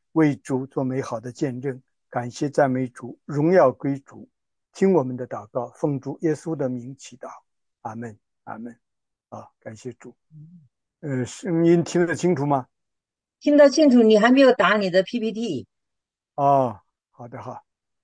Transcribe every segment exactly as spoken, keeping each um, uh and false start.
为主做美好的见证。感谢赞美主，荣耀归主。听我们的祷告，奉主耶稣的名祈祷，阿门，阿门。啊，感谢主。呃，声音听得清楚吗？ 听得清楚，你还没有打你的 P P T。 哦，好的，好。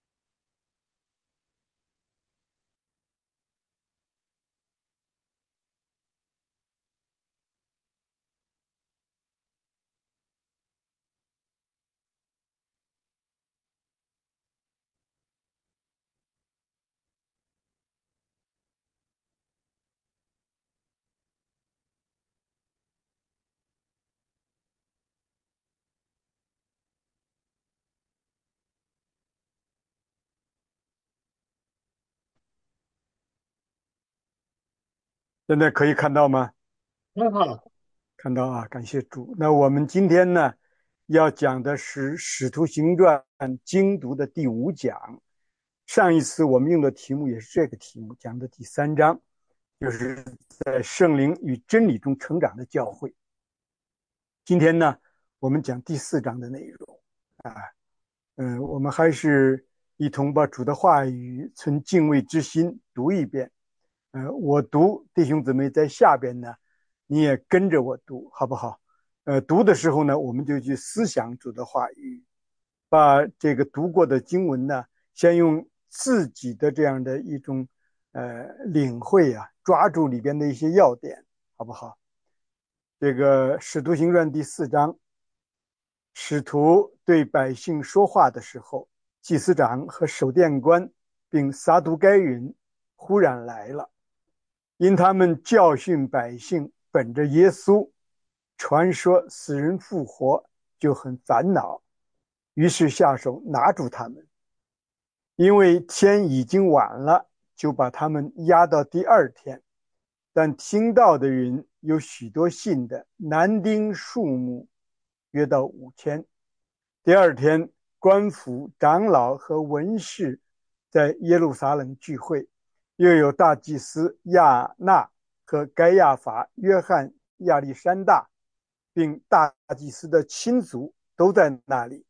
现在可以看到吗？ 很好。 看到啊，感谢主。那我们今天呢，要讲的是《使徒行传》精读的第五讲。上一次我们用的题目也是这个题目，讲的第三章，就是在圣灵与真理中成长的教会。今天呢，我们讲第四章的内容啊。嗯，我们还是一同把主的话语存敬畏之心读一遍。呃，我读，弟兄姊妹在下边呢，你也跟着我读，好不好？呃，读的时候呢，我们就去思想主的话语，把这个读过的经文呢，先用自己的这样的一种呃领会啊，抓住里边的一些要点，好不好？这个《使徒行传》第四章，使徒对百姓说话的时候，祭司长和守殿官并撒都该人忽然来了。因他们教训百姓，本着耶稣传说死人复活，就很烦恼，于是下手拿住他们。因为天已经晚了，就把他们押到第二天。但听到的人有许多信的，男丁数目约到五千。第二天，官府长老和文士在耶路撒冷聚会，又有大祭司亚纳和该亚法、约翰、亚历山大，并大祭司的亲族都在那里。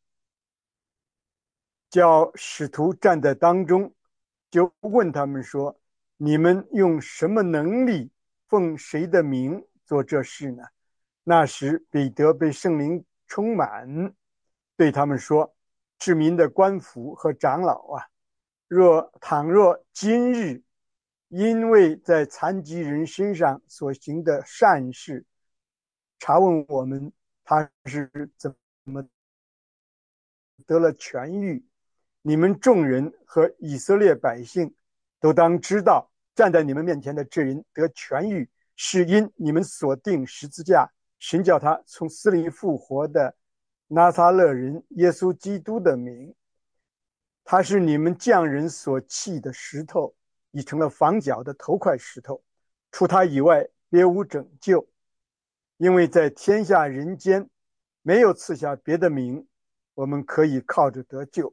叫使徒站在当中，就问他们说：你们用什么能力奉谁的名做这事呢？那时彼得被圣灵充满，对他们说：治民的官府和长老啊，若倘若今日因为在残疾人身上所行的善事，查问我们他是怎么得了痊愈，你们众人和以色列百姓都当知道，站在你们面前的这人得痊愈，是因你们所定十字架，神叫他从死里复活的拿撒勒人耶稣基督的名。他是你们匠人所弃的石头，已成了房角的头块石头，除他以外别无拯救，因为在天下人间没有赐下别的名，我们可以靠着得救。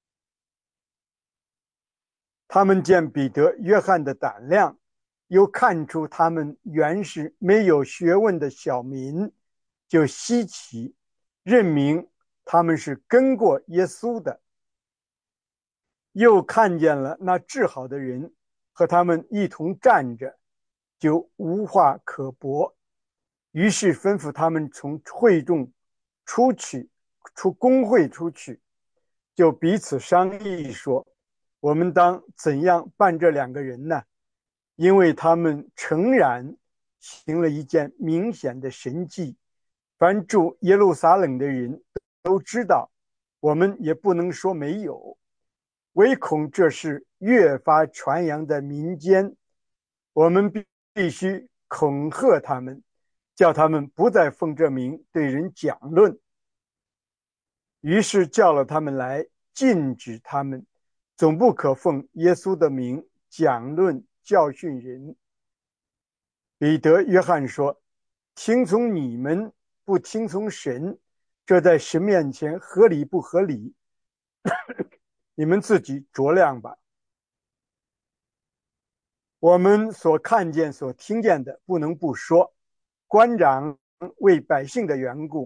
他们见彼得、约翰的胆量，又看出他们原是没有学问的小民，就稀奇，认明他们是跟过耶稣的。又看见了那治好的人和他们一同站着，就无话可驳。于是吩咐他们从会众出去，出公会出去，就彼此商议说：我们当怎样办这两个人呢？因为他们诚然行了一件明显的神迹，凡住耶路撒冷的人都知道，我们也不能说没有，唯恐这事越发传扬在民间，我们必须恐吓他们，叫他们不再奉这名对人讲论。于是叫了他们来，禁止他们，总不可奉耶稣的名讲论教训人。彼得、约翰说：听从你们，不听从神，这在神面前合理不合理？你们自己酌量吧。我们所看见、所听见的，不能不说。官长为百姓的缘故，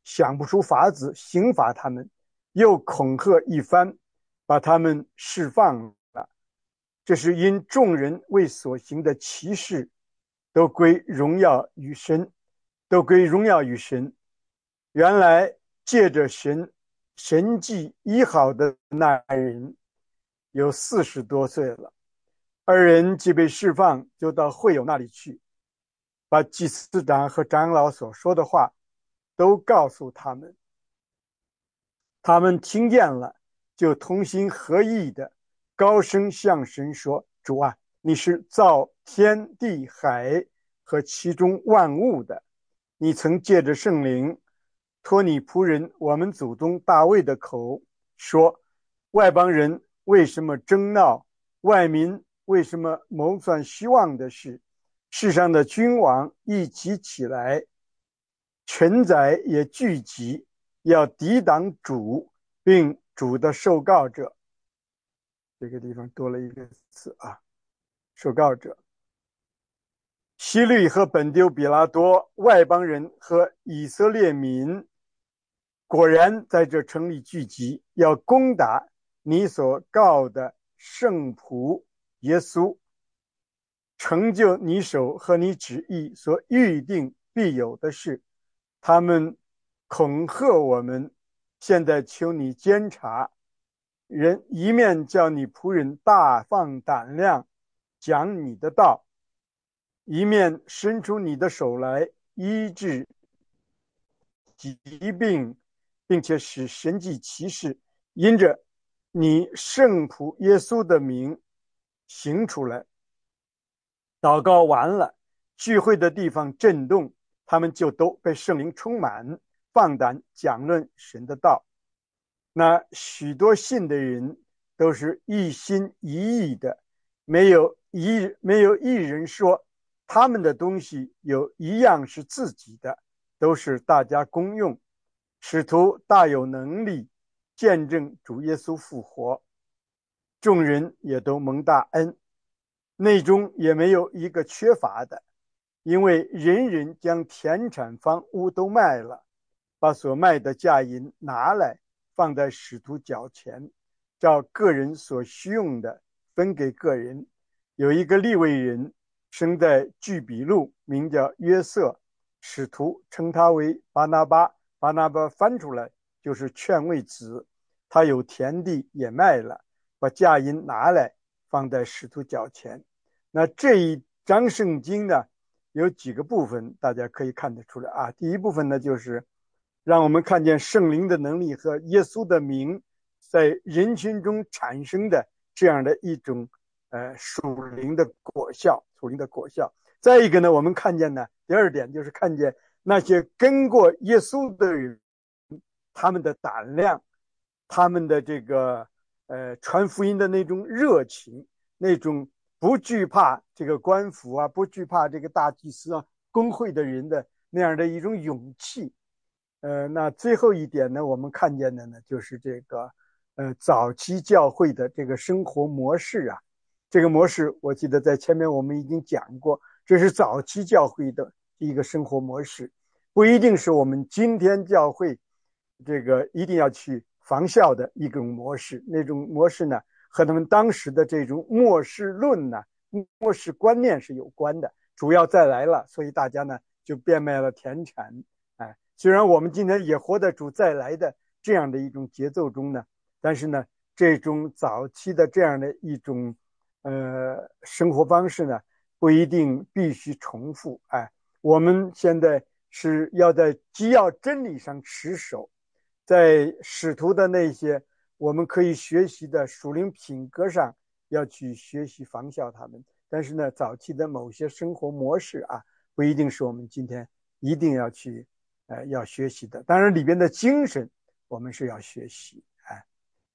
想不出法子刑罚他们，又恐吓一番，把他们释放了。这是因众人为所行的奇事，都归荣耀于神，都归荣耀于神。原来借着神神迹医好的那人有四十多岁了。二人既被释放，就到会友那里去，把祭司长和长老所说的话都告诉他们。他们听见了，就同心合意的高声向神说：主啊，你是造天地海和其中万物的，你曾借着圣灵托你仆人我们祖宗大卫的口说，外邦人为什么争闹，外民为什么谋算虚妄的事，世上的君王一起起来，臣宰也聚集，要抵挡主并主的受告者。这个地方多了一个词啊，受告者。希律和本丢比拉多，外邦人和以色列民果然在这城里聚集，要攻打你所告的圣仆耶稣，成就你手和你旨意所预定必有的事。他们恐吓我们，现在求你监察，人一面叫你仆人大放胆量讲你的道，一面伸出你的手来医治疾病，并且使神迹奇事因着你圣仆耶稣的名行出来。祷告完了，聚会的地方震动，他们就都被圣灵充满，放胆讲论神的道。那许多信的人都是一心一意的，没有一没有一人说他们的东西有一样是自己的，都是大家公用。使徒大有能力见证主耶稣复活，众人也都蒙大恩，内中也没有一个缺乏的，因为人人将田产房屋都卖了，把所卖的价银拿来放在使徒脚前，照个人所需用的分给个人。有一个利未人生在聚比路，名叫约瑟，使徒称他为巴拿巴，巴拿巴翻出来就是劝慰子。他有田地也卖了，把价银拿来放在使徒脚前。那这一章圣经呢，有几个部分大家可以看得出来啊。第一部分呢，就是让我们看见圣灵的能力和耶稣的名在人群中产生的这样的一种呃属灵的果效，属灵的果效。再一个呢，我们看见呢，第二点就是看见那些跟过耶稣的人，他们的胆量，他们的这个呃传福音的那种热情，那种不惧怕这个官府啊，不惧怕这个大祭司啊，公会的人的那样的一种勇气。呃，那最后一点呢，我们看见的呢，就是这个呃早期教会的这个生活模式啊。这个模式我记得在前面我们已经讲过，这是早期教会的一个生活模式，不一定是我们今天教会这个一定要去仿效的一种模式。那种模式呢，和他们当时的这种末世论呢、末世观念是有关的。主要再来了，所以大家呢就变卖了田产。哎，虽然我们今天也活在主再来的这样的一种节奏中呢，但是呢，这种早期的这样的一种呃生活方式呢，不一定必须重复。哎，我们现在是要在基要真理上持守，在使徒的那些我们可以学习的属灵品格上要去学习仿效他们。但是呢，早期的某些生活模式啊，不一定是我们今天一定要去呃要学习的。当然里边的精神我们是要学习。哎，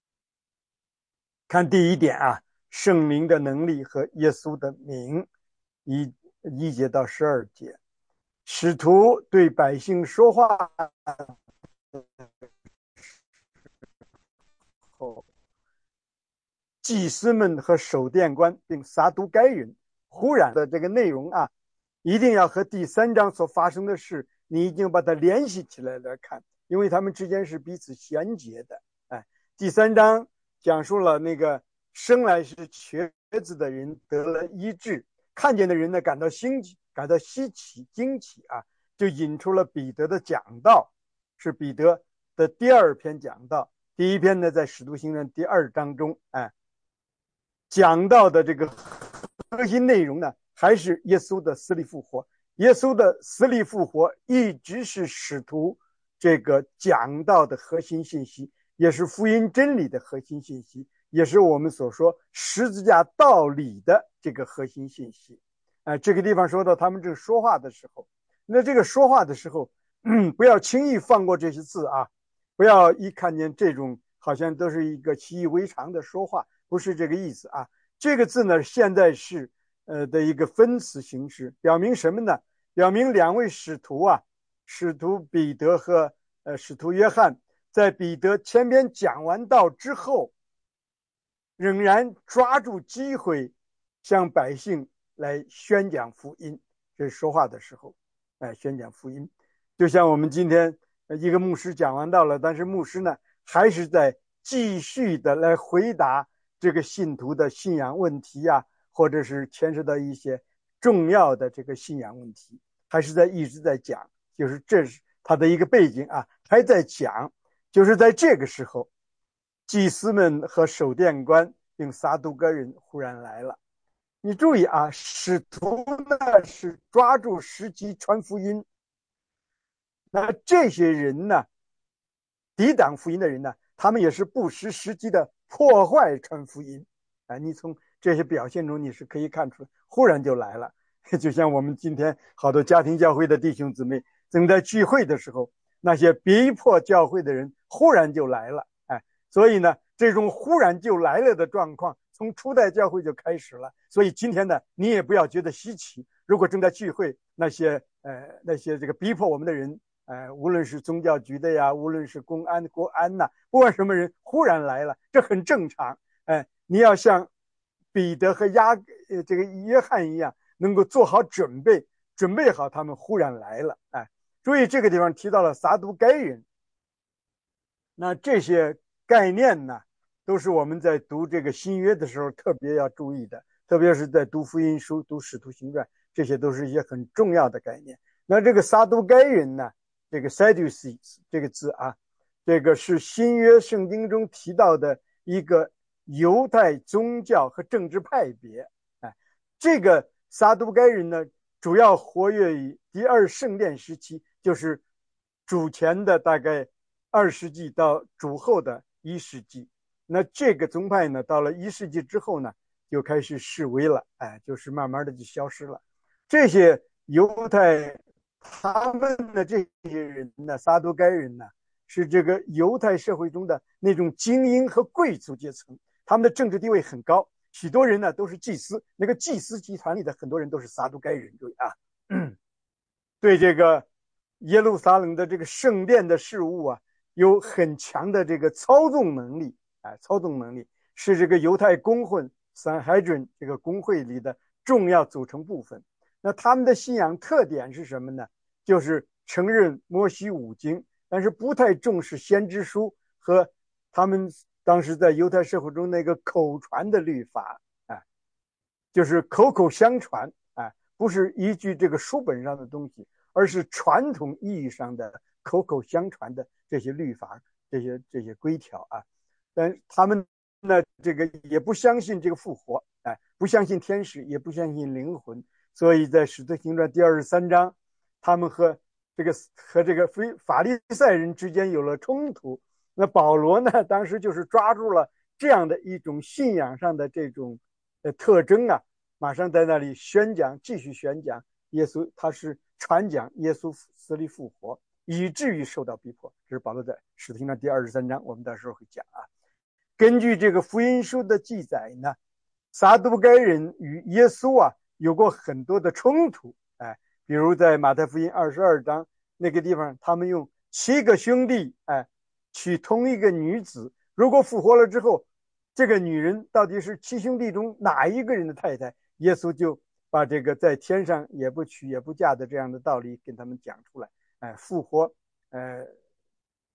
看第一点啊，圣灵的能力和耶稣的名，一一节到十二节。使徒对百姓说话后，祭司们和守殿官并撒都该人忽然的这个内容啊，一定要和第三章所发生的事你已经把它联系起来来看。 因为他们之间是彼此衔接的。哎，第三章讲述了那个生来是瘸子的人得了医治，看见的人呢感到新奇，感到稀奇惊奇啊，就引出了彼得的讲道，是彼得的第二篇讲道。第一篇呢在使徒行传第二章中，哎，讲到的这个核心内容呢还是耶稣的死里复活。耶稣的死里复活一直是使徒这个讲道的核心信息，也是福音真理的核心信息，也是我们所说十字架道理的这个核心信息。呃、这个地方说到他们这个说话的时候，那这个说话的时候、嗯、不要轻易放过这些字啊，不要一看见这种好像都是一个习以为常的说话，不是这个意思啊。这个字呢现在是呃的一个分词形式，表明什么呢？表明两位使徒啊，使徒彼得和呃使徒约翰，在彼得前边讲完道之后，仍然抓住机会向百姓来宣讲福音。这是说话的时候，哎，宣讲福音。就像我们今天一个牧师讲完道了，但是牧师呢还是在继续的来回答这个信徒的信仰问题啊，或者是牵涉到一些重要的这个信仰问题，还是在一直在讲，就是这是他的一个背景啊，还在讲。就是在这个时候，祭司们和守殿官并撒都该人忽然来了。你注意啊，使徒呢是抓住时机传福音，那这些人呢，抵挡福音的人呢，他们也是不失时机的破坏传福音。啊，你从这些表现中你是可以看出，忽然就来了。就像我们今天好多家庭教会的弟兄姊妹正在聚会的时候，那些逼迫教会的人忽然就来了。哎，所以呢，这种忽然就来了的状况从初代教会就开始了。所以今天呢，你也不要觉得稀奇，如果正在聚会，那些呃那些这个逼迫我们的人，呃无论是宗教局的呀，无论是公安国安呐、啊，不管什么人忽然来了，这很正常。哎，你要像彼得和亚呃这个约翰一样，能够做好准备，准备好他们忽然来了。哎，注意这个地方提到了撒都该人，那这些概念呢，都是我们在读这个新约的时候特别要注意的，特别是在读福音书、读使徒行传，这些都是一些很重要的概念。那这个撒都该人呢，这个 Sadducees 这个字啊，这个是新约圣经中提到的一个犹太宗教和政治派别。哎，这个撒都该人呢，主要活跃于第二圣殿时期，就是主前的大概二世纪到主后的一世纪。那这个宗派呢，到了一世纪之后呢，就开始式微了，哎，就是慢慢的就消失了。这些犹太他们的这些人呢，撒都该人呢，是这个犹太社会中的那种精英和贵族阶层，他们的政治地位很高，许多人呢都是祭司，那个祭司集团里的很多人都是撒都该人。对啊，嗯，对这个耶路撒冷的这个圣殿的事务啊，有很强的这个操纵能力。哎，操纵能力是这个犹太公会 Sanhedrin 这个公会里的重要组成部分。那他们的信仰特点是什么呢？就是承认摩西五经，但是不太重视先知书和他们当时在犹太社会中那个口传的律法。哎，就是口口相传。哎，不是依据这个书本上的东西，而是传统意义上的口口相传的这些律法，这些这些规条啊。但他们呢，这个也不相信这个复活，哎，不相信天使，也不相信灵魂，所以在使徒行传第二十三章，他们和这个和这个非法利赛人之间有了冲突。那保罗呢，当时就是抓住了这样的一种信仰上的这种呃特征啊，马上在那里宣讲，继续宣讲耶稣，他是传讲耶稣死里复活，以至于受到逼迫。这是保罗在使徒行传第二十三章，我们到时候会讲啊。根据这个福音书的记载呢，撒都该人与耶稣啊有过很多的冲突。哎，比如在马太福音二十二章那个地方，他们用七个兄弟哎娶同一个女子，如果复活了之后，这个女人到底是七兄弟中哪一个人的太太？耶稣就把这个在天上也不娶也不嫁的这样的道理跟他们讲出来。哎，复活呃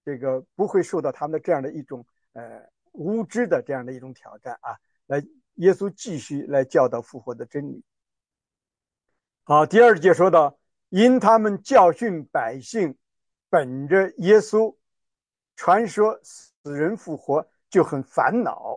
这个不会受到他们的这样的一种呃无知的这样的一种挑战啊，来耶稣继续来教导复活的真理。好，第二节说到，因他们教训百姓，本着耶稣传说死人复活，就很烦恼。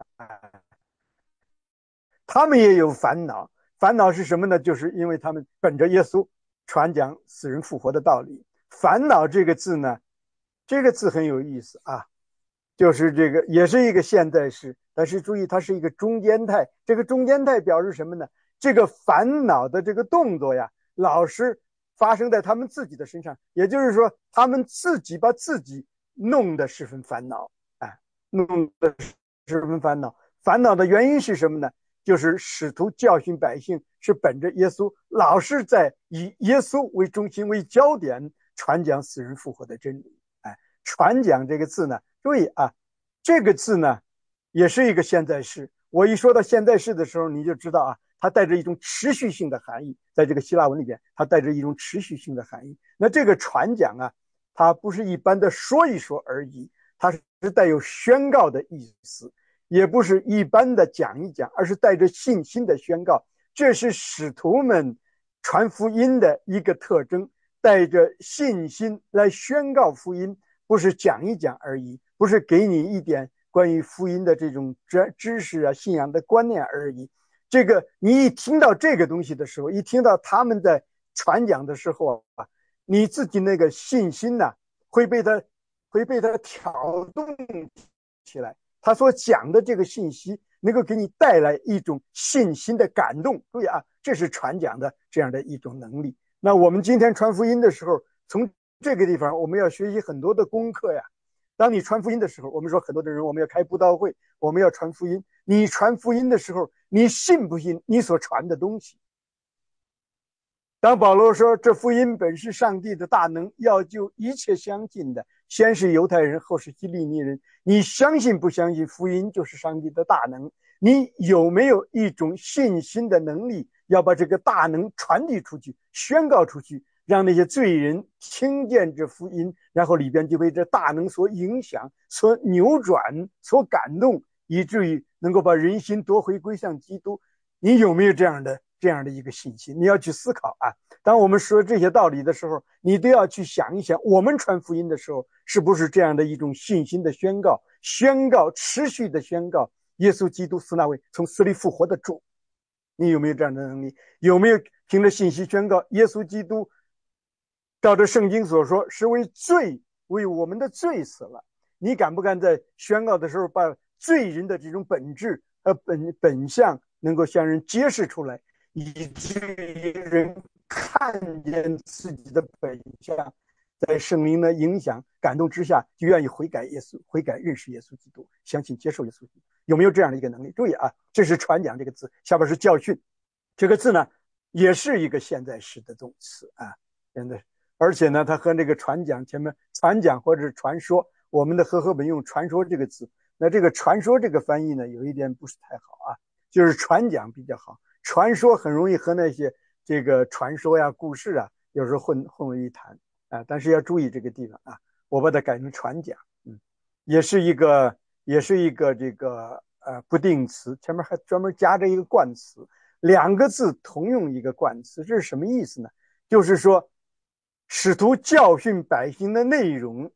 他们也有烦恼，烦恼是什么呢？就是因为他们本着耶稣传讲死人复活的道理。烦恼这个字呢，这个字很有意思啊，就是这个也是一个现在式，但是注意它是一个中间态。这个中间态表示什么呢？这个烦恼的这个动作呀，老是发生在他们自己的身上，也就是说，他们自己把自己弄得十分烦恼，哎，弄得十分烦恼。烦恼的原因是什么呢？就是使徒教训百姓是本着耶稣，老是在以耶稣为中心为焦点传讲死人复活的真理。哎，传讲这个字呢，注意啊，这个字呢也是一个现在式。我一说到现在式的时候，你就知道啊，它带着一种持续性的含义。在这个希腊文里边，它带着一种持续性的含义。那这个传讲啊，它不是一般的说一说而已，它是带有宣告的意思。也不是一般的讲一讲，而是带着信心的宣告。这是使徒们传福音的一个特征，带着信心来宣告福音，不是讲一讲而已，不是给你一点关于福音的这种知识啊、信仰的观念而已。这个你一听到这个东西的时候，一听到他们在传讲的时候啊，你自己那个信心呢、啊，会被他会被他挑动起来。他所讲的这个信息能够给你带来一种信心的感动。注意啊，这是传讲的这样的一种能力。那我们今天传福音的时候，从这个地方我们要学习很多的功课呀。当你传福音的时候，我们说很多的人我们要开布道会，我们要传福音。你传福音的时候，你信不信你所传的东西？当保罗说这福音本是上帝的大能，要救一切相信的，先是犹太人，后是希利尼人。你相信不相信福音就是上帝的大能？你有没有一种信心的能力，要把这个大能传递出去，宣告出去，让那些罪人听见这福音，然后里边就被这大能所影响，所扭转，所感动，以至于能够把人心夺回归向基督？你有没有这样的这样的一个信心？你要去思考啊。当我们说这些道理的时候，你都要去想一想，我们传福音的时候是不是这样的一种信心的宣告，宣告持续的宣告耶稣基督是那位从死里复活的主？你有没有这样的能力？有没有凭着信息宣告耶稣基督照着圣经所说是为罪，为我们的罪死了？你敢不敢在宣告的时候把罪人的这种本质和本本相能够向人揭示出来，以至于人看见自己的本相，在圣灵的影响感动之下，就愿意悔改耶稣，悔改认识耶稣基督，相信接受耶稣基督？有没有这样的一个能力？注意啊，这是传讲这个字，下边是教训这个字呢，也是一个现在式的动词啊，真的。而且呢，它和那个传讲前面传讲或者是传说，我们的和合本用传说这个字，那这个传说这个翻译呢，有一点不是太好啊，就是传讲比较好，传说很容易和那些这个传说呀、故事啊，有时候混混为一谈啊。但是要注意这个地方啊，我把它改成传讲，嗯，也是一个，也是一个这个呃不定词，前面还专门加着一个冠词，两个字同用一个冠词，这是什么意思呢？就是说，使徒教训百姓的内容，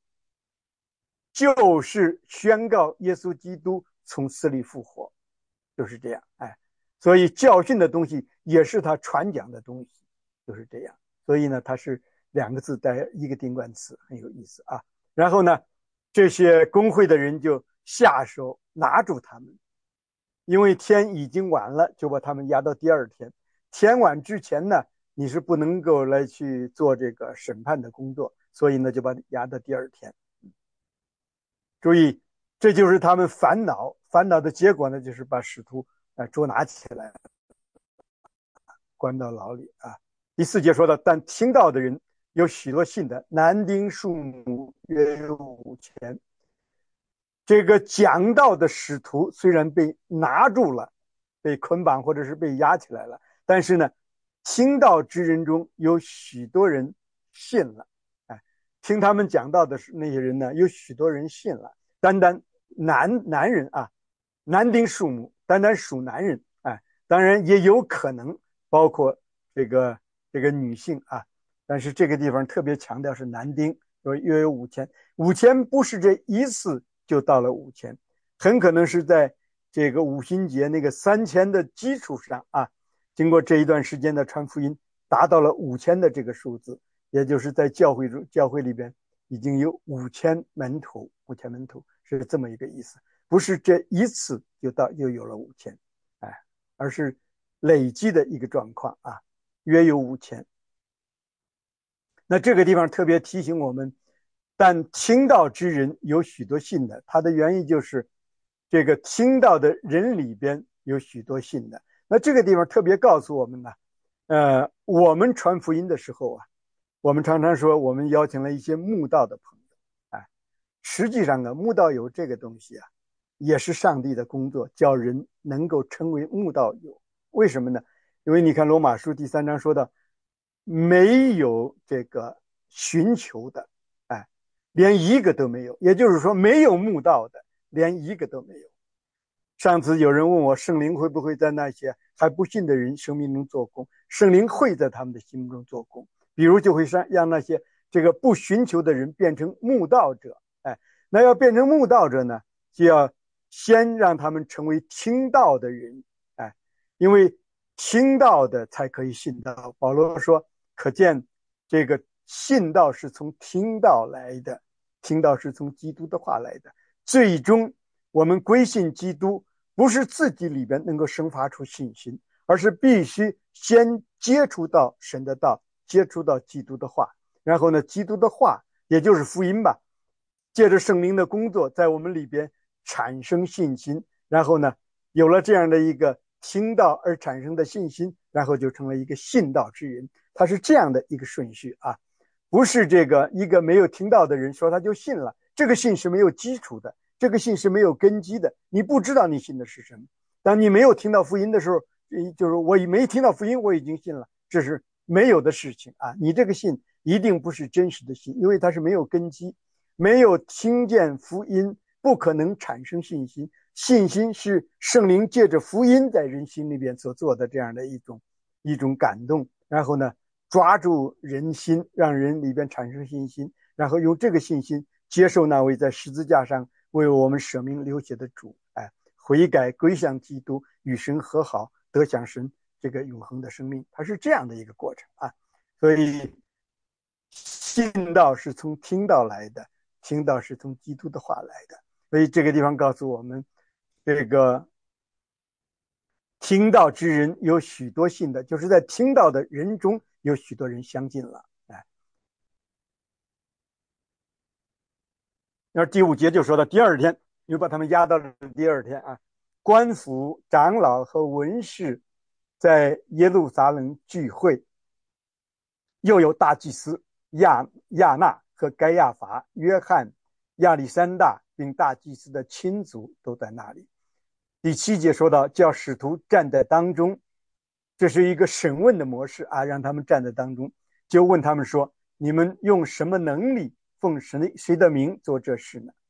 就是宣告耶稣基督从死里复活，就是这样。哎，所以教训的东西也是他传讲的东西，就是这样。所以呢，它是两个字带一个定冠词，很有意思啊。然后呢，这些公会的人就下手拿住他们，因为天已经晚了，就把他们押到第二天。天晚之前呢，你是不能够来去做这个审判的工作，所以呢，就把押到第二天。注意，这就是他们烦恼，烦恼的结果呢，就是把使徒呃捉拿起来，关到牢里啊。第四节说到，但听到的人有许多信的，男丁数目约有五千。这个讲道的使徒虽然被拿住了，被捆绑或者是被押起来了，但是呢，听道之人中有许多人信了。哎， 听他们讲到的是那些人呢，有许多人信了。单单男男人啊，男丁数目，单单属男人，哎，当然也有可能包括这个这个女性啊，但是这个地方特别强调是男丁，说约有五千，五千不是这一次就到了五千，很可能是在这个五旬节那个三千的基础上啊，经过这一段时间的传福音，达到了五千的这个数字，也就是在教会中教会里边已经有五千门徒，五千门徒是这么一个意思，不是这一次就到就有了五千，哎，而是累积的一个状况啊，约有五千。那这个地方特别提醒我们，但听道之人有许多信的，它的原因就是这个听道的人里边有许多信的。那这个地方特别告诉我们呢，呃，我们传福音的时候啊，我们常常说我们邀请了一些慕道的朋友，哎，实际上啊，慕道友这个东西啊，也是上帝的工作，叫人能够成为慕道友。为什么呢？因为你看罗马书第三章说到，没有这个寻求的，哎，连一个都没有，也就是说没有慕道的，连一个都没有。上次有人问我，圣灵会不会在那些还不信的人生命中做工？圣灵会在他们的心中做工，比如就会让那些这个不寻求的人变成慕道者，哎，那要变成慕道者呢，就要先让他们成为听道的人，哎，因为听道的才可以信道。保罗说，可见这个信道是从听道来的，听道是从基督的话来的。最终我们归信基督，不是自己里边能够生发出信心，而是必须先接触到神的道，接触到基督的话，然后呢，基督的话也就是福音吧，借着圣灵的工作在我们里边产生信心，然后呢，有了这样的一个听到而产生的信心，然后就成了一个信道之人。他是这样的一个顺序啊，不是这个一个没有听到的人说他就信了，这个信是没有基础的，这个信是没有根基的，你不知道你信的是什么。当你没有听到福音的时候，就是我没听到福音我已经信了，这是没有的事情啊！你这个信一定不是真实的信，因为它是没有根基，没有听见福音，不可能产生信心。信心是圣灵借着福音在人心里边所做的这样的一种一种感动，然后呢，抓住人心，让人里边产生信心，然后用这个信心接受那位在十字架上为我们舍命流血的主，哎，悔改归向基督，与神和好，得享神这个永恒的生命，它是这样的一个过程啊。所以信道是从听道来的，听道是从基督的话来的。所以这个地方告诉我们，这个听道之人有许多信的，就是在听道的人中有许多人相信了。哎，那第五节就说到第二天，又把他们押到了第二天啊。官府长老和文士在耶路撒冷聚会，又有大祭司亚亚纳和该亚法、约翰、亚历山大并大祭司的亲族都在那里。第七节说到，叫使徒站在当中，这是一个审问的模式啊，让他们站在当中，就问他们说：你们用什么能力奉谁谁的名做这事呢？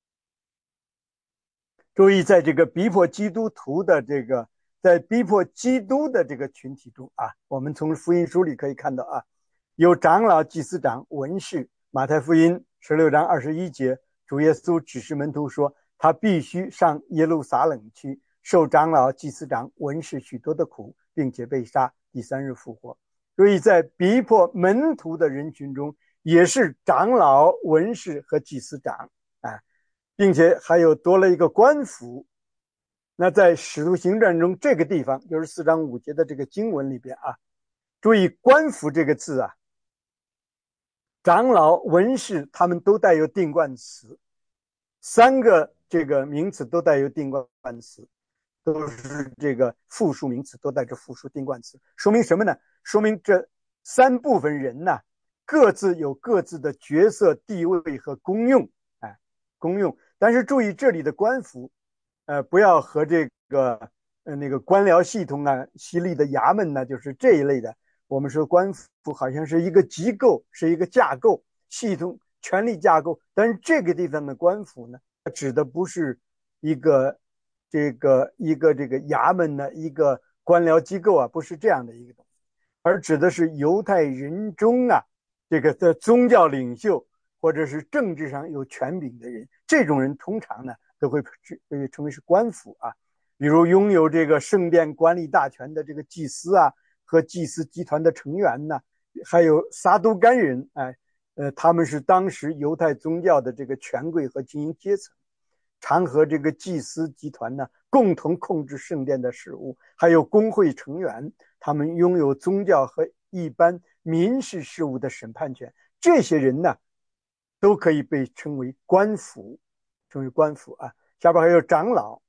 注意，在这个逼迫基督徒的这个，在逼迫基督的这个群体中啊，我们从福音书里可以看到啊，有长老、祭司长、文士。马太福音十六章二十一节，主耶稣指示门徒说，他必须上耶路撒冷去，受长老、祭司长、文士许多的苦，并且被杀，第三日复活。所以在逼迫门徒的人群中，也是长老、文士和祭司长，哎，并且还有多了一个官府。那在使徒行传中，这个地方就是四章五节的这个经文里边啊，注意官府这个字啊，长老、文士他们都带有定冠词，三个这个名词都带有定冠词，都是这个复数名词，都带着复数定冠词，说明什么呢？说明这三部分人呢，各自有各自的角色、地位和功用，哎，功用。但是注意这里的官府，呃，不要和这个呃那个官僚系统啊、犀利的衙门呢，就是这一类的。我们说官府好像是一个机构，是一个架构， 系统、权力架构。但是这个地方的官府呢，指的不是一个这个一个这个衙门呢，一个官僚机构啊，不是这样的一个东西，而指的是犹太人中啊，这个的宗教领袖或者是政治上有权柄的人，这种人通常呢都会被称为是官府啊。比如拥有这个圣殿管理大权的这个祭司啊，和祭司集团的成员呢，还有撒都干人，哎，呃，他们是当时犹太宗教的这个权贵和精英阶层，常和这个祭司集团呢共同控制圣殿的事务，还有工会成员，他们拥有宗教和一般民事事务的审判权。这些人呢，都可以被称为官府，称为官府啊。下边还有长老。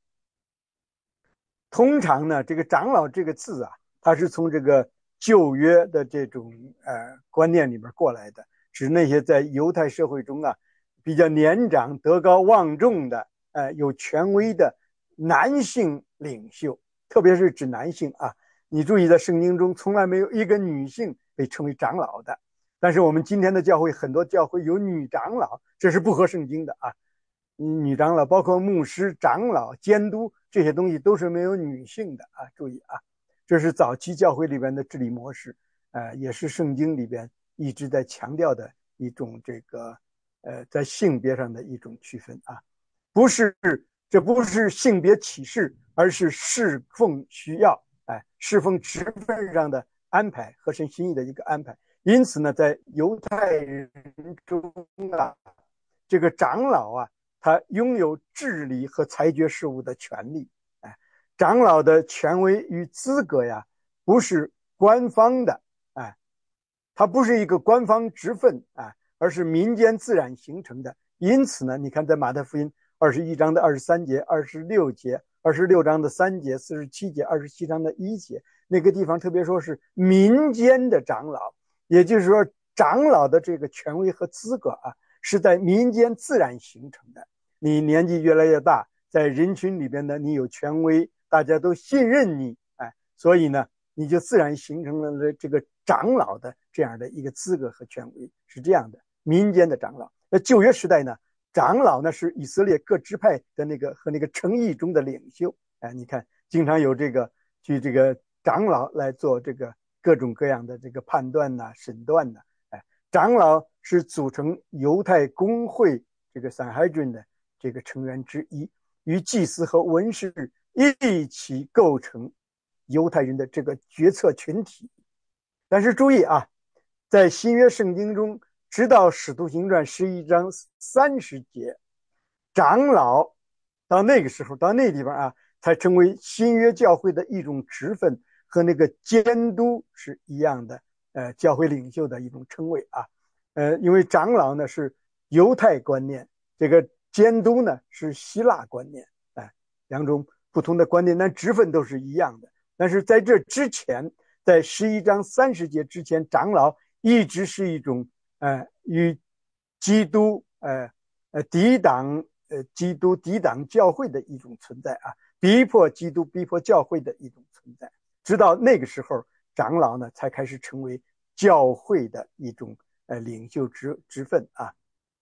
通常呢，这个长老这个字啊，它是从这个旧约的这种呃观念里面过来的，指那些在犹太社会中啊比较年长、德高望重的、呃有权威的男性领袖，特别是指男性啊。你注意，在圣经中从来没有一个女性被称为长老的，但是我们今天的教会很多教会有女长老，这是不合圣经的啊。女长老包括牧师、长老、监督这些东西都是没有女性的啊，注意啊，这是早期教会里边的治理模式，呃，也是圣经里边一直在强调的一种这个呃在性别上的一种区分啊，不是这不是性别歧视，而是侍奉需要，哎，侍奉职分上的安排，合神心意的一个安排。因此呢，在犹太人中啊，这个长老啊，他拥有治理和裁决事务的权利。哎，长老的权威与资格呀，不是官方的，哎，它不是一个官方职分，哎，而是民间自然形成的。因此呢，你看在马太福音二十一章的二十三节、二十六节、二十六章的三节、四十七节、二十七章的一节，那个地方特别说是民间的长老，也就是说长老的这个权威和资格啊，是在民间自然形成的。你年纪越来越大，在人群里边呢，你有权威，大家都信任你，哎，所以呢，你就自然形成了这个长老的这样的一个资格和权威，是这样的。民间的长老，那旧约时代呢，长老呢是以色列各支派的那个和那个城邑中的领袖，哎，你看，经常有这个去这个长老来做这个各种各样的这个判断呐、审断呐，哎，长老是组成犹太公会这个散海军的这个成员之一，与祭司和文士一起构成犹太人的这个决策群体。但是注意啊，在新约圣经中，直到使徒行传十一章三十节，长老到那个时候，到那地方啊，才成为新约教会的一种职分，和那个监督是一样的，呃，教会领袖的一种称谓啊。呃，因为长老呢是犹太观念，这个监督呢是希腊观念，哎，两种不同的观念，但职分都是一样的。但是在这之前，在十一章三十节之前，长老一直是一种呃与基督呃呃抵挡呃基督抵挡教会的一种存在啊，逼迫基督逼迫教会的一种存在。直到那个时候，长老呢才开始成为教会的一种呃领袖职职分啊。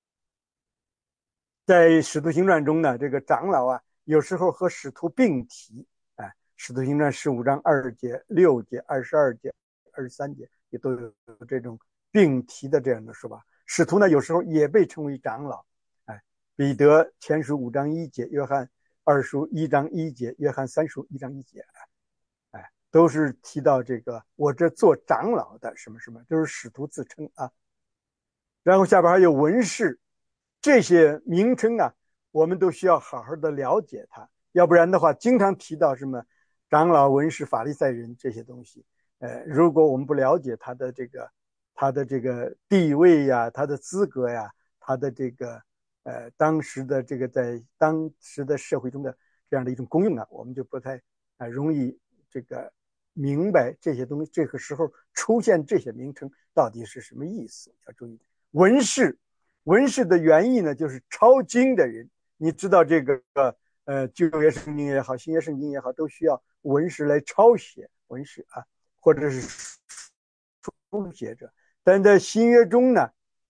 在使徒行传中呢，这个长老啊，有时候和使徒并提，哎，使徒行传十五章二节、六节、二十二节、二十三节也都有这种并提的这样的说法。使徒呢，有时候也被称为长老，哎，彼得前书五章一节，约翰二书一章一节，约翰三书一章一节，哎，都是提到这个我这做长老的什么什么，都是使徒自称啊。然后下边还有文士。这些名称啊，我们都需要好好的了解它，要不然的话，经常提到什么长老、文士、法利赛人这些东西，呃，如果我们不了解他的这个他的这个地位呀、他的资格呀、他的这个呃当时的这个在当时的社会中的这样的一种功用呢，我们就不太呃容易这个明白这些东西。这个时候出现这些名称到底是什么意思？要注意，文士。文士的原意呢，就是抄经的人。你知道这个呃旧约圣经也好，新约圣经也好，都需要文士来抄写，文士啊，或者是书写者。但在新约中呢，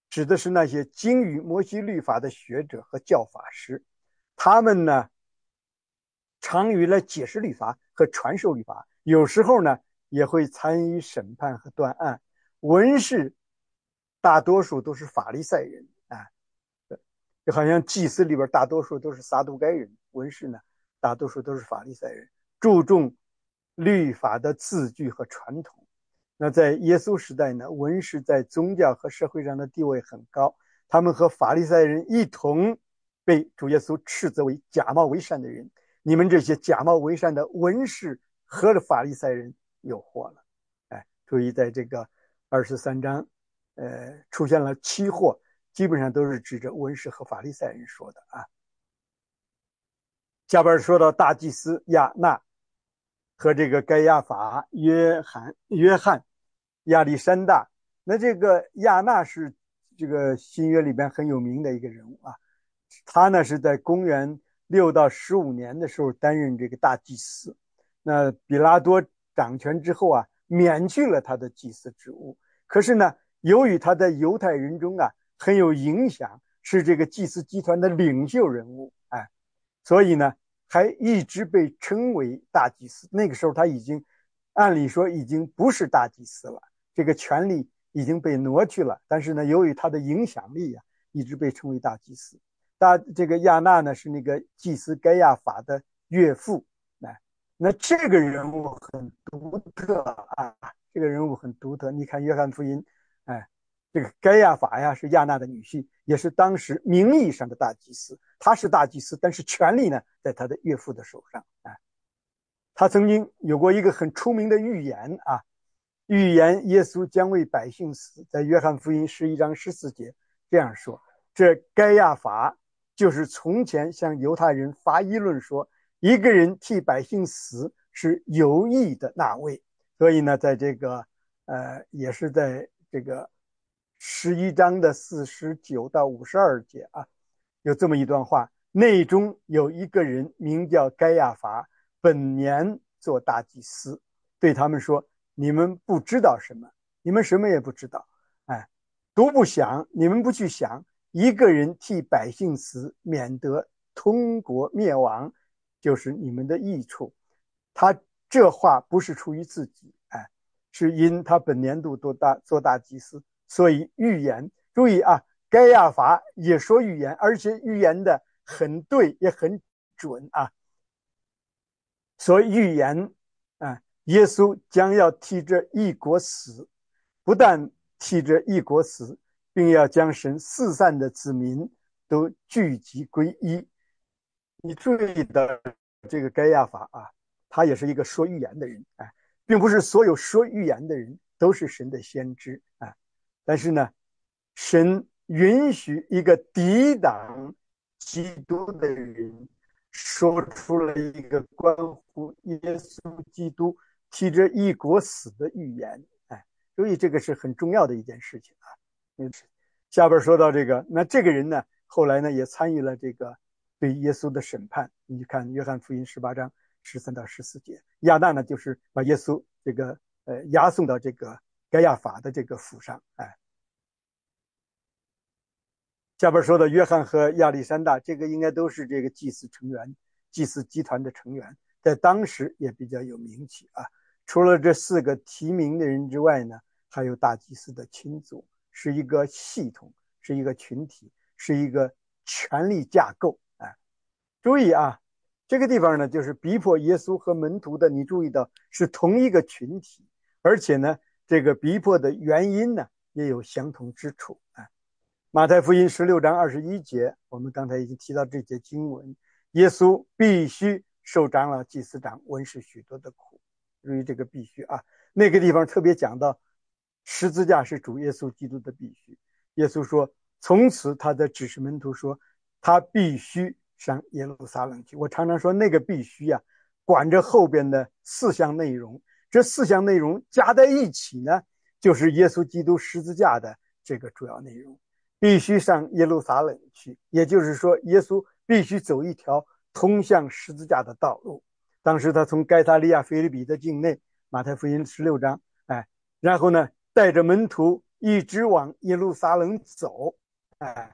指的是那些精于摩西律法的学者和教法师，他们呢常于来解释律法和传授律法，有时候呢也会参与审判和断案。文士大多数都是法利赛人啊，就好像祭司里边大多数都是撒都该人，文士呢大多数都是法利赛人，注重律法的字句和传统。那在耶稣时代呢，文士在宗教和社会上的地位很高，他们和法利赛人一同被主耶稣斥责为假冒为善的人。你们这些假冒为善的文士和法利赛人有祸了。哎，注意在这个二十三章，呃，出现了七祸，基本上都是指着文士和法利赛人说的啊。下边说到大祭司亚那和这个该亚法、约翰、约翰、亚历山大。那这个亚那是这个新约里边很有名的一个人物啊。他呢是在公元六到十五年的时候担任这个大祭司。那比拉多掌权之后啊，免去了他的祭司职务。可是呢，由于他在犹太人中啊很有影响，是这个祭司集团的领袖人物，哎，所以呢还一直被称为大祭司。那个时候他已经按理说已经不是大祭司了，这个权力已经被挪去了，但是呢由于他的影响力啊，一直被称为大祭司。大这个亚那呢是那个祭司该亚法的岳父。哎，那这个人物很独特啊，这个人物很独特。你看约翰福音，哎，这个该亚法呀是亚那的女婿，也是当时名义上的大祭司。他是大祭司，但是权力呢在他的岳父的手上。哎，他曾经有过一个很出名的预言啊，预言耶稣将为百姓死，在约翰福音十一章十四节这样说：这该亚法就是从前向犹太人发议论说，一个人替百姓死是有益的那位。所以呢，在这个呃，也是在这个十一章的四十九到五十二节啊，有这么一段话：内中有一个人名叫该亚法，本年做大祭司，对他们说：你们不知道什么，你们什么也不知道，哎，都不想，你们不去想，一个人替百姓死，免得通国灭亡，就是你们的益处。他这话不是出于自己，哎，是因他本年度做大做大祭司，所以预言。注意啊，该亚法也说预言，而且预言的很对，也很准啊。所以预言啊，耶稣将要替这一国死，不但替这一国死，并要将神四散的子民都聚集归一。你注意到这个该亚法啊，他也是一个说预言的人，哎，并不是所有说预言的人都是神的先知啊。但是呢，神允许一个抵挡基督的人说出了一个关乎耶稣基督替这一国死的预言，哎，所以这个是很重要的一件事情啊。下边说到这个，那这个人呢，后来呢也参与了这个对耶稣的审判。你看约翰福音十八章十三到十四节，亚那呢就是把耶稣这个呃押送到这个该亚法的这个府上，哎。下边说的约翰和亚历山大，这个应该都是这个祭司成员，祭司集团的成员，在当时也比较有名气啊。除了这四个提名的人之外呢，还有大祭司的亲族，是一个系统，是一个群体，是一个权力架构。哎，注意啊，这个地方呢，就是逼迫耶稣和门徒的，你注意到是同一个群体，而且呢，这个逼迫的原因呢，也有相同之处。哎。马太福音十六章二十一节，我们刚才已经提到这节经文，耶稣必须受长老、祭司长、文士许多的苦。注意这个必须啊，那个地方特别讲到十字架是主耶稣基督的必须。耶稣说，从此他的指示门徒说，他必须上耶路撒冷去。我常常说那个必须啊，管着后边的四项内容，这四项内容加在一起呢，就是耶稣基督十字架的这个主要内容。必须上耶路撒冷去，也就是说，耶稣必须走一条通向十字架的道路。当时他从该撒利亚腓立比的境内，马太福音十六章，哎，然后呢，带着门徒一直往耶路撒冷走，哎，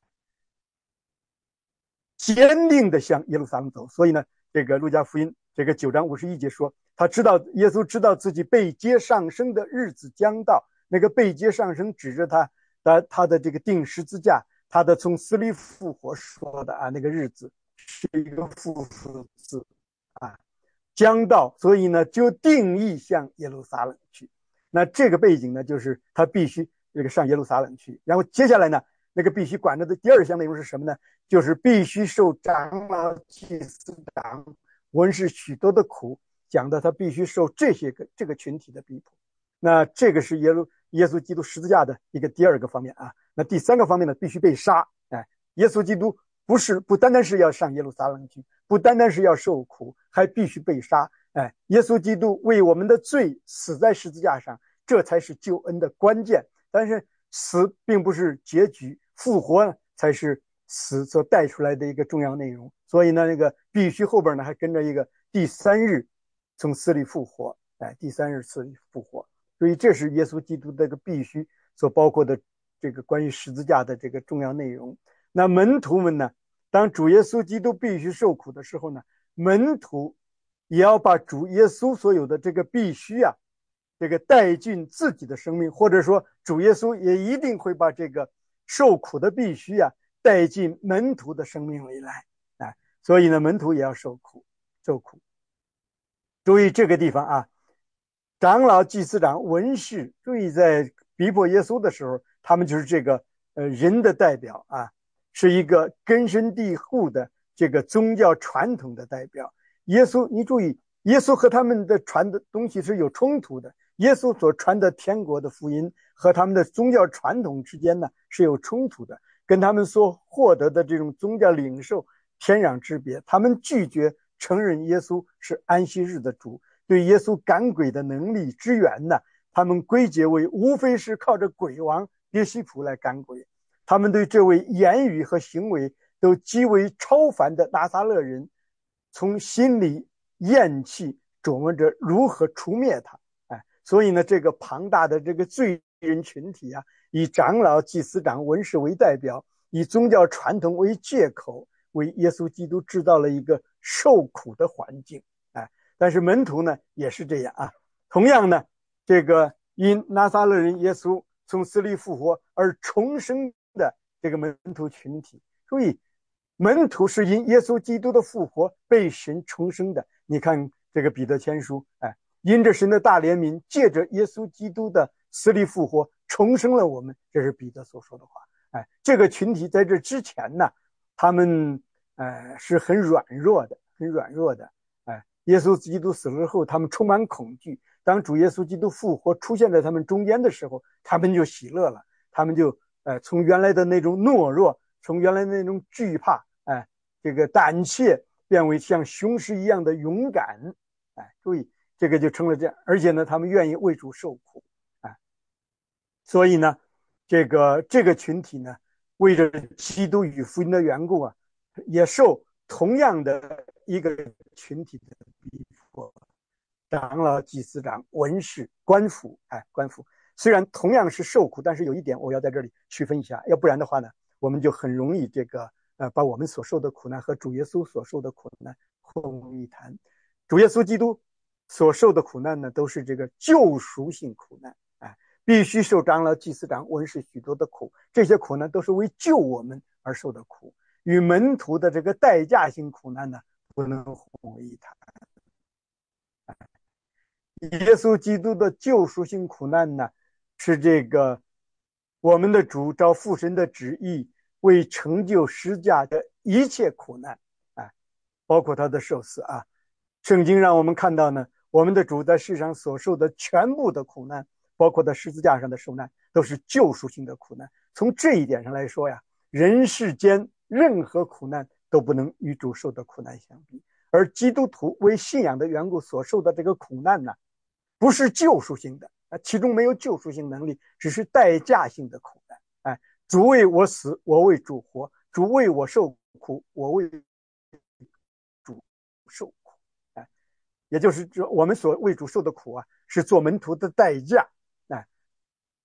坚定的向耶路撒冷走。所以呢，这个路加福音这个九章五十一节说，他知道耶稣知道自己被接上升的日子将到。那个被接上升指着他他他的这个钉十字架，他的从死里复活说的啊，那个日子是一个复数字啊，将到，所以呢就定义向耶路撒冷去。那这个背景呢，就是他必须这个上耶路撒冷去。然后接下来呢，那个必须管着的第二项内容是什么呢？就是必须受长老、祭司长、文士许多的苦，讲的他必须受这些个这个群体的逼迫。那这个是耶路耶稣基督十字架的一个第二个方面啊。那第三个方面呢，必须被杀。哎，耶稣基督不是不单单是要上耶路撒冷去，不单单是要受苦，还必须被杀。哎，耶稣基督为我们的罪死在十字架上，这才是救恩的关键。但是死并不是结局，复活才是死所带出来的一个重要内容。所以呢，那个必须后边呢还跟着一个第三日从死里复活。哎，第三日死里复活。所以这是耶稣基督这个必须所包括的这个关于十字架的这个重要内容。那门徒们呢，当主耶稣基督必须受苦的时候呢，门徒也要把主耶稣所有的这个必须啊，这个带进自己的生命，或者说主耶稣也一定会把这个受苦的必须啊带进门徒的生命里来。哎，所以呢，门徒也要受苦，受苦。注意这个地方啊，长老、祭司长、文士，注意在逼迫耶稣的时候，他们就是这个呃人的代表啊，是一个根深蒂固的这个宗教传统的代表。耶稣，你注意，耶稣和他们的传的东西是有冲突的。耶稣所传的天国的福音和他们的宗教传统之间呢是有冲突的，跟他们所获得的这种宗教领受天壤之别。他们拒绝承认耶稣是安息日的主，对耶稣赶鬼的能力之源呢，他们归结为无非是靠着鬼王别西卜来赶鬼。他们对这位言语和行为都极为超凡的拿撒勒人，从心里厌弃，琢磨着如何除灭他。哎，所以呢，这个庞大的这个罪人群体啊，以长老、祭司长、文士为代表，以宗教传统为借口，为耶稣基督制造了一个受苦的环境。哎，但是门徒呢也是这样啊。同样呢，这个因拿撒勒人耶稣从死里复活而重生的这个门徒群体，注意，门徒是因耶稣基督的复活被神重生的。你看这个彼得前书，哎，因着神的大怜悯，借着耶稣基督的死里复活重生了我们，这是彼得所说的话。哎，这个群体在这之前呢，他们呃是很软弱的，很软弱的。哎，耶稣基督死了后，他们充满恐惧。当主耶稣基督复活出现在他们中间的时候，他们就喜乐了，他们就呃从原来的那种懦弱，从原来的那种惧怕，哎，这个胆怯，变为像雄狮一样的勇敢。哎，注意这个就成了这样，而且呢，他们愿意为主受苦。哎，所以呢，这个这个群体呢，为着基督与福音的缘故啊，也受同样的一个群体的逼迫。长老、祭司长、文士、官府，哎，官府虽然同样是受苦，但是有一点我要在这里区分一下，要不然的话呢，我们就很容易这个呃把我们所受的苦难和主耶稣所受的苦难混为一谈。主耶稣基督所受的苦难呢，都是这个救赎性苦难，哎，必须受长老、祭司长、文士许多的苦，这些苦难都是为救我们而受的苦，与门徒的这个代价性苦难呢，不能混为一谈。耶稣基督的救赎性苦难呢，是这个我们的主照父神的旨意，为成就十架的一切苦难，啊，包括他的受死啊。圣经让我们看到呢，我们的主在世上所受的全部的苦难，包括在十字架上的受难，都是救赎性的苦难。从这一点上来说呀，人世间任何苦难都不能与主受的苦难相比。而基督徒为信仰的缘故所受的这个苦难呢，不是救赎性的，其中没有救赎性能力，只是代价性的苦难。哎，主为我死，我为主活；主为我受苦，我为主受苦。哎，也就是说，我们所为主受的苦啊，是做门徒的代价。哎，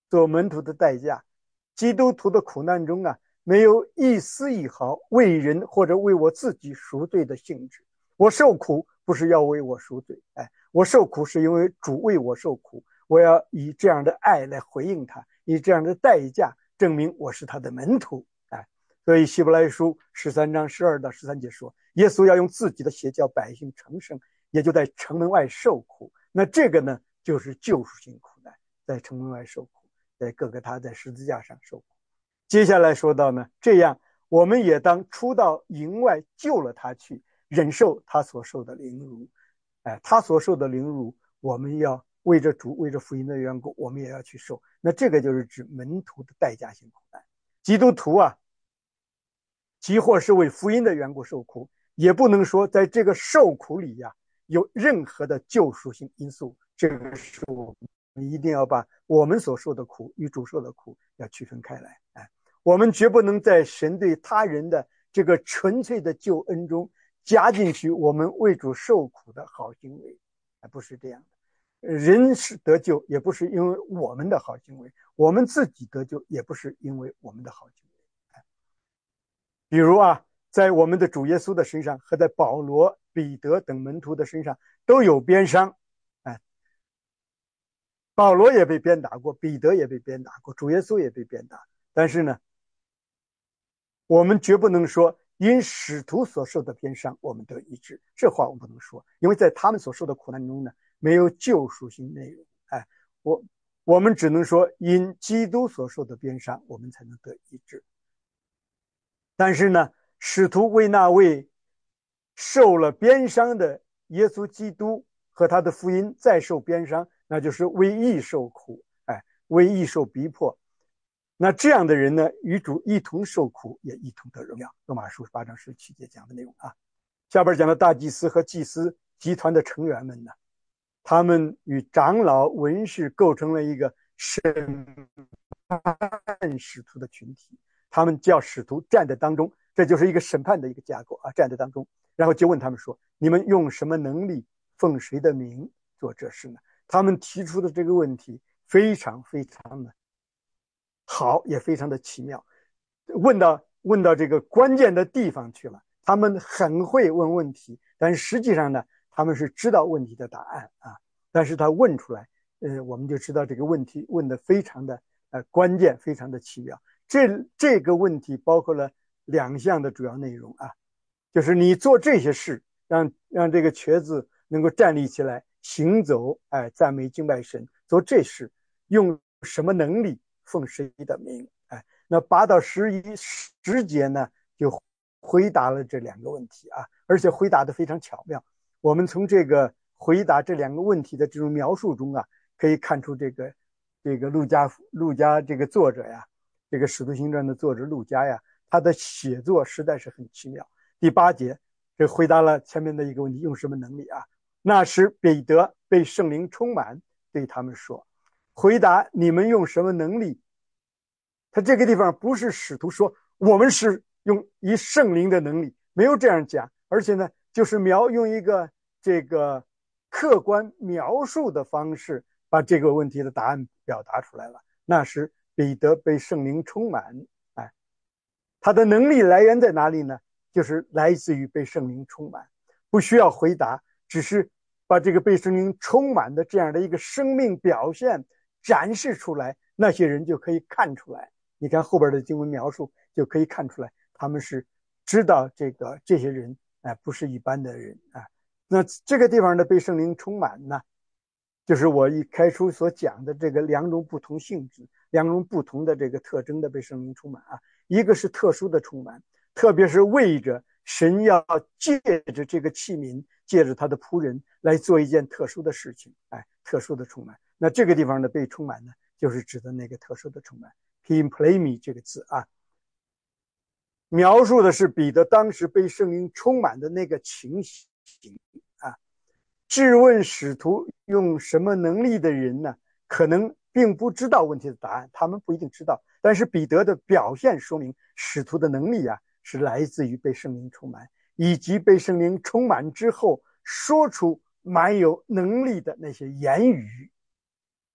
做门徒的代价。基督徒的苦难中啊，没有一丝一毫为人或者为我自己赎罪的性质。我受苦不是要为我赎罪，哎，我受苦是因为主为我受苦，我要以这样的爱来回应他，以这样的代价证明我是他的门徒。哎，所以希伯来书十三章十二到十三节说，耶稣要用自己的血叫百姓成圣，也就在城门外受苦。那这个呢，就是救赎性苦难，在城门外受苦，在各个他在十字架上受苦。接下来说到呢，这样我们也当出到营外救了他去，忍受他所受的凌辱。哎，他所受的凌辱，我们要为着主为着福音的缘故，我们也要去受。那这个就是指门徒的代价性苦难。基督徒啊，即或是为福音的缘故受苦，也不能说在这个受苦里呀、啊、有任何的救赎性因素。这个是我们一定要把我们所受的苦与主受的苦要区分开来。哎，我们绝不能在神对他人的这个纯粹的救恩中加进去我们为主受苦的好行为，不是这样的。人是得救，也不是因为我们的好行为；我们自己得救，也不是因为我们的好行为。比如啊，在我们的主耶稣的身上和在保罗、彼得等门徒的身上都有鞭伤。哎，保罗也被鞭打过，彼得也被鞭打过，主耶稣也被鞭打。但是呢，我们绝不能说因使徒所受的鞭伤我们得医治，这话我们不能说，因为在他们所受的苦难中呢，没有救赎性内容。哎，我我们只能说因基督所受的鞭伤我们才能得医治。但是呢，使徒为那位受了鞭伤的耶稣基督和他的福音再受鞭伤，那就是为义受苦，哎，为义受逼迫。那这样的人呢，与主一同受苦，也一同得荣耀。罗马书八章十七节讲的内容啊。下边讲的大祭司和祭司集团的成员们呢，他们与长老、文士构成了一个审判使徒的群体，他们叫使徒站在当中，这就是一个审判的一个架构啊，站在当中，然后就问他们说：你们用什么能力奉谁的名做这事呢？他们提出的这个问题非常非常的好，也非常的奇妙，问到问到这个关键的地方去了。他们很会问问题，但是实际上呢，他们是知道问题的答案啊，但是他问出来，呃，我们就知道这个问题问得非常的呃关键，非常的奇妙。这这个问题包括了两项的主要内容啊，就是你做这些事，让让这个瘸子能够站立起来行走，哎，赞美敬拜神，做这事用什么能力，奉谁的名？哎，那八到十一十节呢，就回答了这两个问题啊，而且回答的非常巧妙。我们从这个回答这两个问题的这种描述中啊，可以看出这个这个路加路加这个作者呀，这个《使徒行传》的作者路加呀，他的写作实在是很奇妙。第八节，这回答了前面的一个问题，用什么能力啊？那时彼得被圣灵充满，对他们说：回答你们用什么能力？他这个地方不是使徒说我们是用以圣灵的能力，没有这样讲，而且呢，就是描用一个这个客观描述的方式，把这个问题的答案表达出来了。那时彼得被圣灵充满，哎，他的能力来源在哪里呢？就是来自于被圣灵充满，不需要回答，只是把这个被圣灵充满的这样的一个生命表现展示出来，那些人就可以看出来。你看后边的经文描述就可以看出来，他们是知道这个这些人哎、呃、不是一般的人啊。那这个地方的被圣灵充满呢，就是我一开初所讲的这个两种不同性质、两种不同的这个特征的被圣灵充满啊。一个是特殊的充满，特别是为着神要借着这个器皿，借着他的仆人来做一件特殊的事情，哎，特殊的充满。那这个地方的被充满呢，就是指的那个特殊的充满。Pimplemi 这个字啊，描述的是彼得当时被圣灵充满的那个情形啊。质问使徒用什么能力的人呢，可能并不知道问题的答案，他们不一定知道。但是彼得的表现说明，使徒的能力啊，是来自于被圣灵充满，以及被圣灵充满之后说出满有能力的那些言语。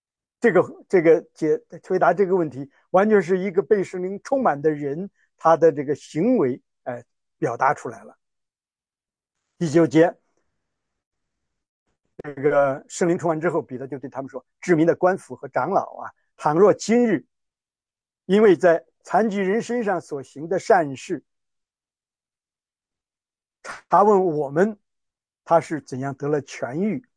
这个这个解回答这个问题，完全是一个被圣灵充满的人他的这个行为哎表达出来了。第九节，这个圣灵充满之后，彼得就对他们说：“治民的官府和长老啊，倘若今日因为在残疾人身上所行的善事，他问我们他是怎样得了痊愈。”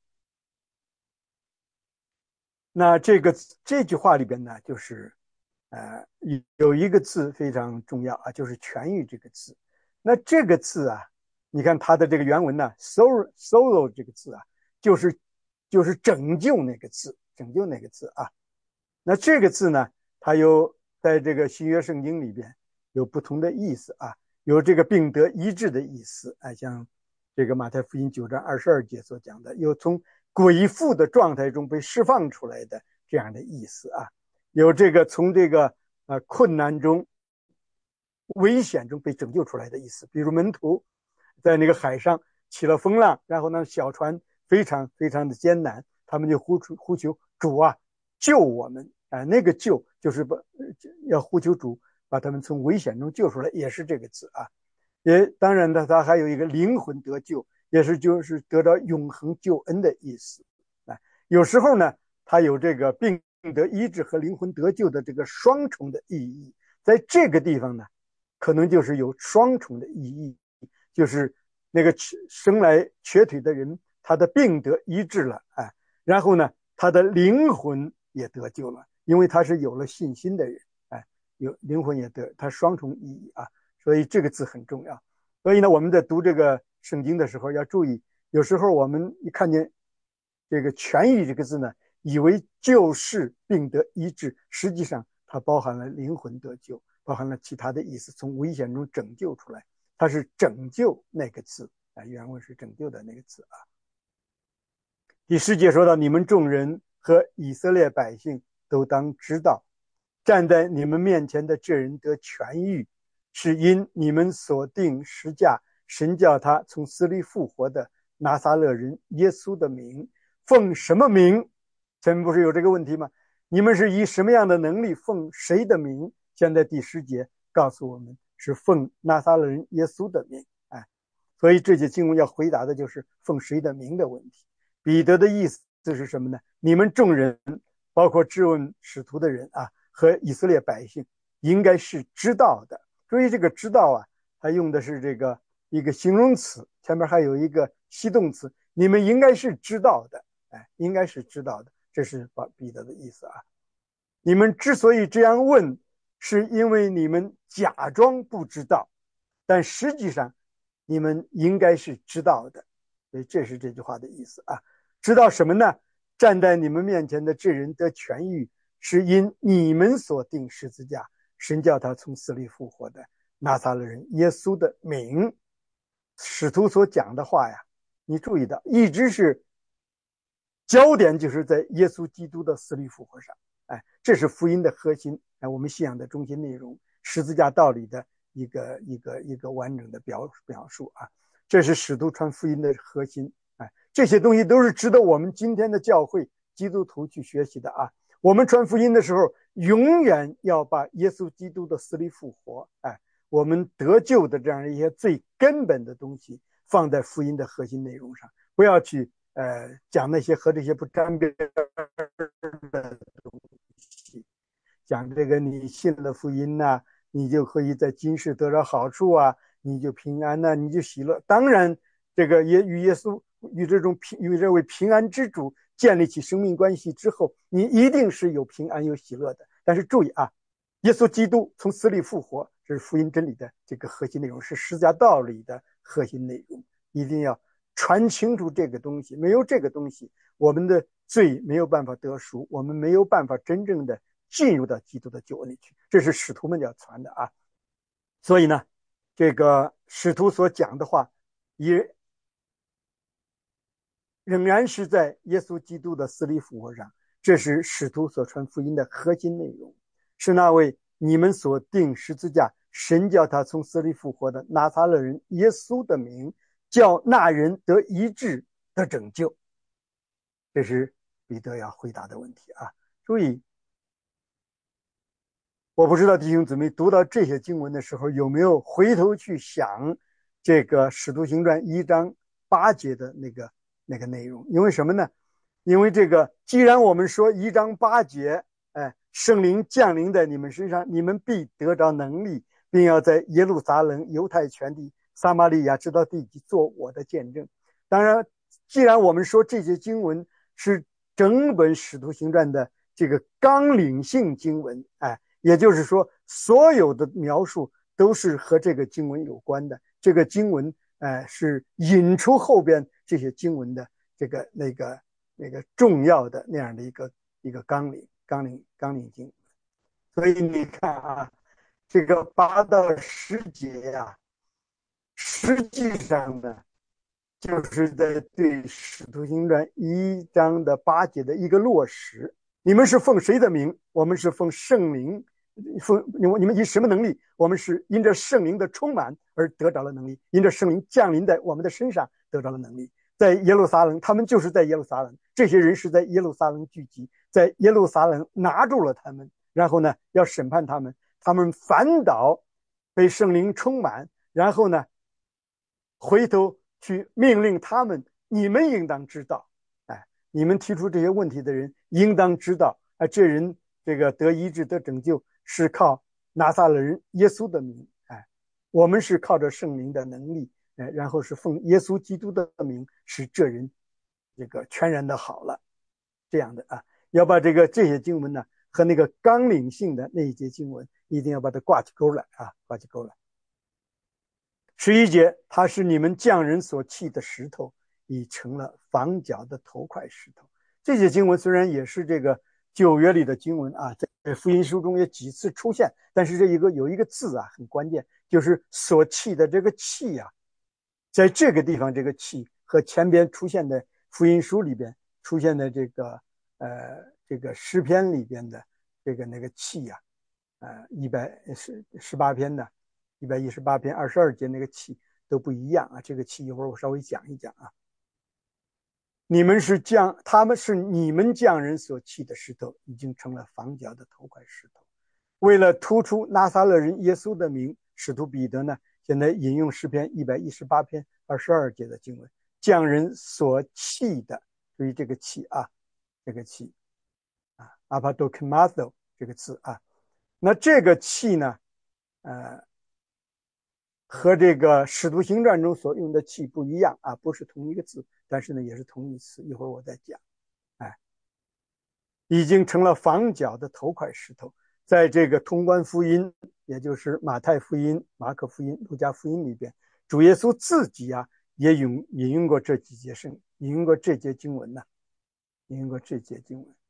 那这个这句话里边呢，就是呃有一个字非常重要啊，就是痊愈这个字。那这个字啊，你看它的这个原文呢 ，solo solo 这个字啊，就是就是拯救那个字，拯救那个字啊。那这个字呢，它有在这个新约圣经里边有不同的意思啊，有这个病得医治的意思，哎，像这个马太福音九章二十二节所讲的，有从鬼附的状态中被释放出来的这样的意思啊，有这个从这个呃困难中、危险中被拯救出来的意思。比如门徒在那个海上起了风浪，然后呢小船非常非常的艰难，他们就呼出呼求主啊救我们啊、呃，那个救就是把要呼求主把他们从危险中救出来，也是这个字啊。也当然呢，它还有一个灵魂得救，也是就是得到永恒救恩的意思啊。有时候呢，它有这个病得医治和灵魂得救的这个双重的意义，在这个地方呢，可能就是有双重的意义，就是那个生来瘸腿的人，他的病得医治了，哎，然后呢，他的灵魂也得救了，因为他是有了信心的人，哎，有灵魂也得，它双重意义啊。所以这个字很重要。所以呢，我们在读这个圣经的时候要注意，有时候我们一看见这个痊愈这个字呢，以为就是病得医治，实际上它包含了灵魂得救，包含了其他的意思，从危险中拯救出来，它是拯救那个字啊，原文是拯救的那个字啊。第十节说到，你们众人和以色列百姓都当知道，站在你们面前的这人得痊愈，是因你们所定十架，神叫他从死里复活的拿撒勒人耶稣的名。奉什么名？前面不是有这个问题吗？你们是以什么样的能力奉谁的名？现在第十节告诉我们是奉拿撒勒人耶稣的名。哎，所以这节经文要回答的就是奉谁的名的问题。彼得的意思是什么呢？你们众人，包括质问使徒的人啊，和以色列百姓，应该是知道的。所以这个知道啊，他用的是这个一个形容词，前面还有一个系动词，你们应该是知道的，哎，应该是知道的，这是彼得的意思啊。你们之所以这样问，是因为你们假装不知道，但实际上你们应该是知道的。所以这是这句话的意思啊。知道什么呢？站在你们面前的这人得痊愈，是因你们所定十字架，神叫他从死里复活的拿撒勒人耶稣的名。使徒所讲的话呀，你注意到一直是焦点就是在耶稣基督的死里复活上，哎，这是福音的核心，哎，我们信仰的中心内容，十字架道理的一个一个一个完整的表表述啊，这是使徒传福音的核心，哎，这些东西都是值得我们今天的教会基督徒去学习的啊。我们传福音的时候，永远要把耶稣基督的死里复活，哎，我们得救的这样一些最根本的东西放在福音的核心内容上，不要去呃讲那些和这些不沾边的东西。讲这个你信了福音呐、啊，你就可以在今世得到好处啊，你就平安呐、啊，你就喜乐。当然，这个也与耶稣与这种平与这位平安之主建立起生命关系之后，你一定是有平安有喜乐的。但是注意啊，耶稣基督从死里复活，这是福音真理的这个核心内容，是十字架道理的核心内容，一定要传清楚这个东西。没有这个东西，我们的罪没有办法得赎，我们没有办法真正的进入到基督的救恩里去，这是使徒们要传的啊。所以呢，这个使徒所讲的话，也仍然是在耶稣基督的死里复活上，这是使徒所传福音的核心内容，是那位你们所定十字架，神叫他从死里复活的拿撒勒人耶稣的名，叫那人得医治得拯救。这是彼得要回答的问题啊。 注意，我不知道弟兄姊妹读到这些经文的时候，有没有回头去想这个《使徒行传》一章八节的那个那个内容？因为什么呢？因为这个，既然我们说一章八节，哎，圣灵降临在你们身上，你们必得着能力，并要在耶路撒冷、犹太全地、撒玛利亚直到地极做我的见证。当然，既然我们说这些经文是整本使徒行传的这个纲领性经文，哎，也就是说，所有的描述都是和这个经文有关的。这个经文，哎，是引出后边这些经文的这个那个那个重要的那样的一个一个纲领纲领纲领经文。所以你看啊，这个八到十节呀、啊，实际上呢，就是在对《使徒行传》一章的八节的一个落实。你们是奉谁的名？我们是奉圣灵，奉你们你们以什么能力？我们是因着圣灵的充满而得着了能力，因着圣灵降临在我们的身上得着了能力。在耶路撒冷，他们就是在耶路撒冷，这些人是在耶路撒冷聚集，在耶路撒冷拿住了他们，然后呢要审判他们，他们反倒被圣灵充满，然后呢回头去命令他们，你们应当知道，哎，你们提出这些问题的人应当知道，哎，这人这个得医治得拯救是靠拿撒勒人耶稣的名，哎，我们是靠着圣灵的能力，哎，然后是奉耶稣基督的名，使这人这个全然的好了，这样的啊，要把这个这些经文呢和那个纲领性的那一节经文一定要把它挂起钩来啊，挂起钩来。十一节，它是你们匠人所弃的石头，已成了房角的头块石头。这些经文虽然也是这个旧约里的经文啊，在福音书中也几次出现，但是这一个有一个字啊很关键，就是所弃的这个弃啊，在这个地方这个弃和前边出现的福音书里边出现的这个呃这个诗篇里边的这个那个弃呀、啊，呃一百十十八篇的。一百一十八篇二十二节那个气都不一样啊，这个气一会儿我稍微讲一讲啊。你们是匠，他们是你们匠人所弃的石头，已经成了房角的头块石头。为了突出拿撒勒人耶稣的名，使徒彼得呢，现在引用诗篇一百一十八篇二十二节的经文，匠人所弃的，注意这个弃啊，这个弃啊 ，apodokimazo 这个字啊，那这个弃呢，呃。和这个《使徒行传》中所用的气不一样啊，不是同一个字，但是呢也是同义词，一会儿我再讲。哎，已经成了房角的头块石头，在这个通关福音，也就是马太福音、马可福音、路加福音里边，主耶稣自己啊也引引用过这几节圣，引用过这节经文呢、啊，引用过这节经文。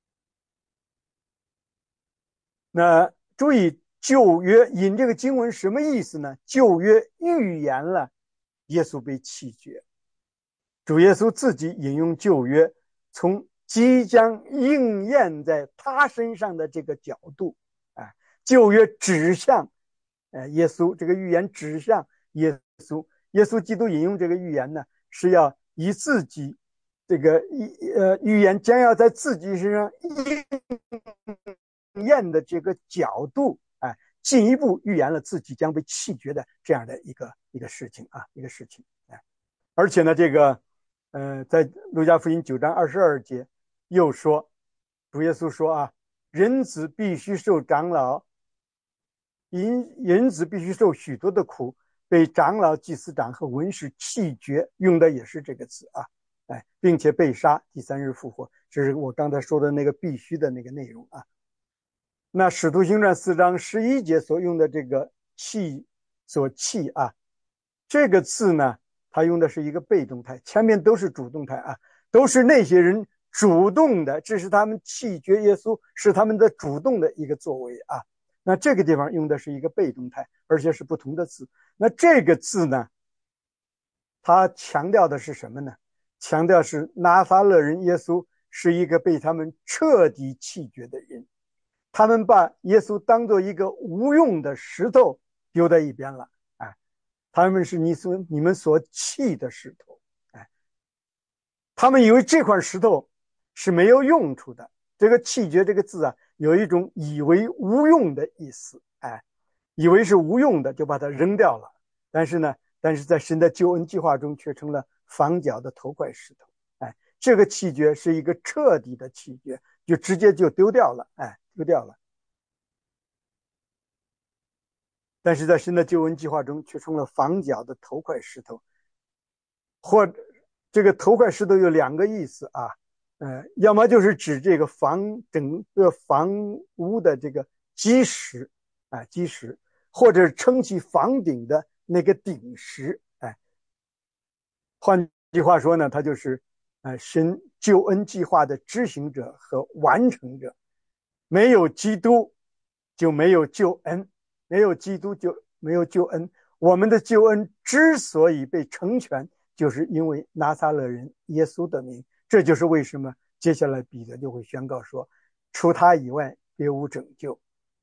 那注意。旧约引这个经文什么意思呢？旧约预言了耶稣被弃绝，主耶稣自己引用旧约，从即将应验在他身上的这个角度，哎，旧约指向，哎，耶稣，这个预言指向耶稣，耶稣基督引用这个预言呢，是要以自己这个呃预言将要在自己身上应验的这个角度。哎，进一步预言了自己将被弃绝的这样的一个一个事情啊，一个事情。哎，而且呢，这个呃，在路加福音九章二十二节又说，主耶稣说啊，人子必须受长老，人人子必须受许多的苦，被长老、祭司长和文士弃绝，用的也是这个词啊，哎，并且被杀，第三日复活，这是我刚才说的那个必须的那个内容啊。那使徒行传四章十一节所用的这个弃所弃啊，这个字呢，它用的是一个被动态，前面都是主动态啊，都是那些人主动的，这是他们弃绝耶稣，是他们的主动的一个作为啊。那这个地方用的是一个被动态，而且是不同的字。那这个字呢，它强调的是什么呢？强调是拿撒勒人耶稣是一个被他们彻底弃绝的人。他们把耶稣当作一个无用的石头丢在一边了，哎，他们是你所你们所弃的石头，哎，他们以为这块石头是没有用处的， 这个弃绝这个字啊，有一种以为无用的意思，哎，以为是无用的就把它扔掉了。但是呢，但是在神的救恩计划中却成了房角的头块石头，哎，这个弃绝是一个彻底的弃绝，就直接就丢掉了，哎，丢掉了。但是在神的救恩计划中却成了房角的头块石头，或这个头块石头有两个意思啊，呃，要么就是指这个房整个房屋的这个基石，啊、呃，基石，或者撑起房顶的那个顶石，哎、呃，换句话说呢，它就是呃神救恩计划的执行者和完成者，没有基督就没有救恩。没有基督就没有救恩。我们的救恩之所以被成全，就是因为拿撒勒人耶稣的名。这就是为什么接下来彼得就会宣告说，除他以外别无拯救。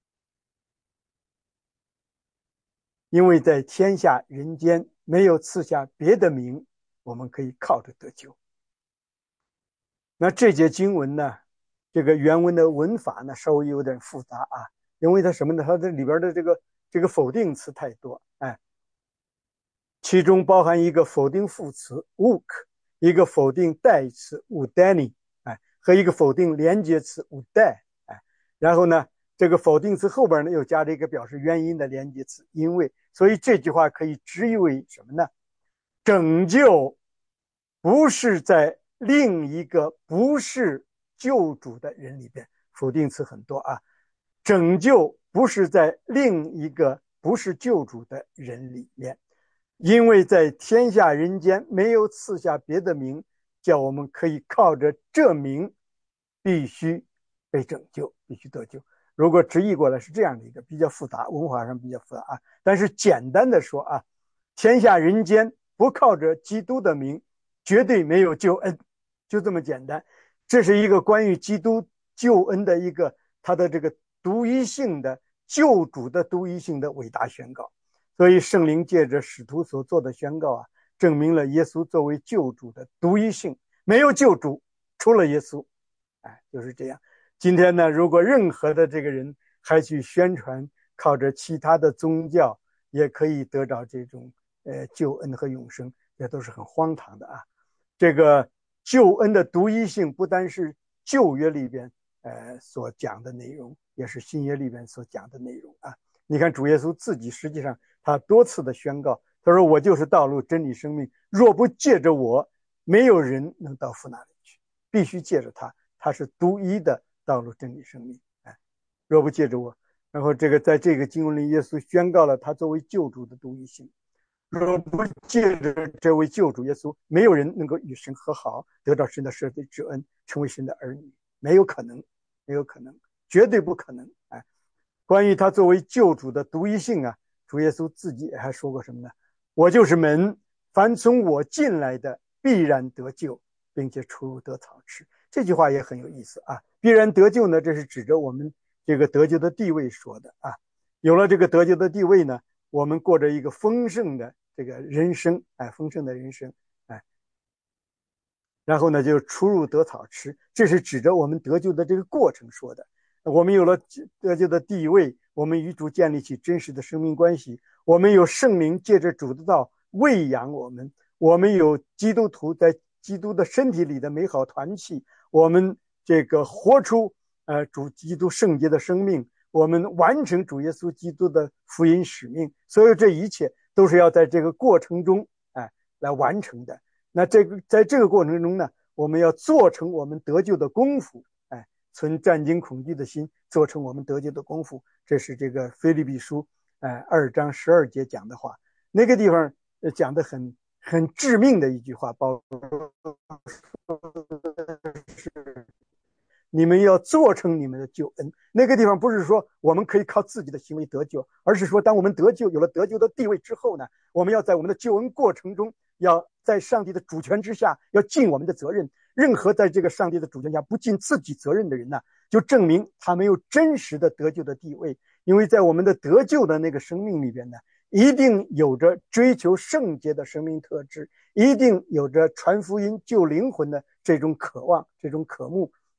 因为在天下人间没有赐下别的名，我们可以靠着得救。那这节经文呢，这个原文的文法呢稍微有点复杂啊。因为它什么呢？它这里边的这个这个否定词太多，哎，其中包含一个否定副词 wook， 一个否定代词 udani， 哎，和一个否定连接词 udai， 哎，然后呢，这个否定词后边呢又加了一个表示原因的连接词因为，所以这句话可以直译为什么呢？拯救不是在另一个不是救主的人里边，否定词很多啊。拯救不是在另一个不是救主的人里面，因为在天下人间没有赐下别的名，叫我们可以靠着这名必须被拯救，必须得救。如果直译过来是这样的一个比较复杂，文化上比较复杂啊。但是简单的说啊，天下人间不靠着基督的名，绝对没有救恩，就这么简单。这是一个关于基督救恩的一个他的这个独一性的救主的独一性的伟大宣告。所以圣灵借着使徒所做的宣告啊，证明了耶稣作为救主的独一性，没有救主除了耶稣，哎，就是这样。今天呢，如果任何的这个人还去宣传靠着其他的宗教也可以得到这种呃救恩和永生，这都是很荒唐的啊。这个救恩的独一性不单是旧约里边呃所讲的内容，也是新约里边所讲的内容啊。你看主耶稣自己实际上他多次的宣告，他说我就是道路真理生命，若不借着我，没有人能到父那里去，必须借着他，他是独一的道路真理生命，哎，若不借着我。然后这个在这个经文里耶稣宣告了他作为救主的独一性，若不借着这位救主耶稣，没有人能够与神和好，得到神的赦罪之恩，成为神的儿女，没有可能，没有可能，绝对不可能。哎，关于他作为救主的独一性啊，主耶稣自己还说过什么呢？我就是门，凡从我进来的必然得救，并且出入得草吃。这句话也很有意思啊，必然得救呢，这是指着我们这个得救的地位说的啊。有了这个得救的地位呢，我们过着一个丰盛的这个人生，哎，丰盛的人生，哎，然后呢就出入得草吃，这是指着我们得救的这个过程说的。我们有了得救的地位，我们与主建立起真实的生命关系，我们有圣灵借着主的道喂养我们，我们有基督徒在基督的身体里的美好团契，我们这个活出呃主基督圣洁的生命，我们完成主耶稣基督的福音使命，所有这一切都是要在这个过程中哎来完成的。那这个在这个过程中呢，我们要做成我们得救的功夫，哎，存战惊恐惧的心，做成我们得救的功夫。这是这个腓立比书哎二章十二节讲的话，那个地方讲的很很致命的一句话，保罗是你们要做成你们的救恩。那个地方不是说我们可以靠自己的行为得救，而是说当我们得救，有了得救的地位之后呢，我们要在我们的救恩过程中，要在上帝的主权之下，要尽我们的责任。任何在这个上帝的主权下不尽自己责任的人呢，就证明他没有真实的得救的地位。因为在我们的得救的那个生命里边呢，一定有着追求圣洁的生命特质，一定有着传福音救灵魂的这种渴望，这种渴慕。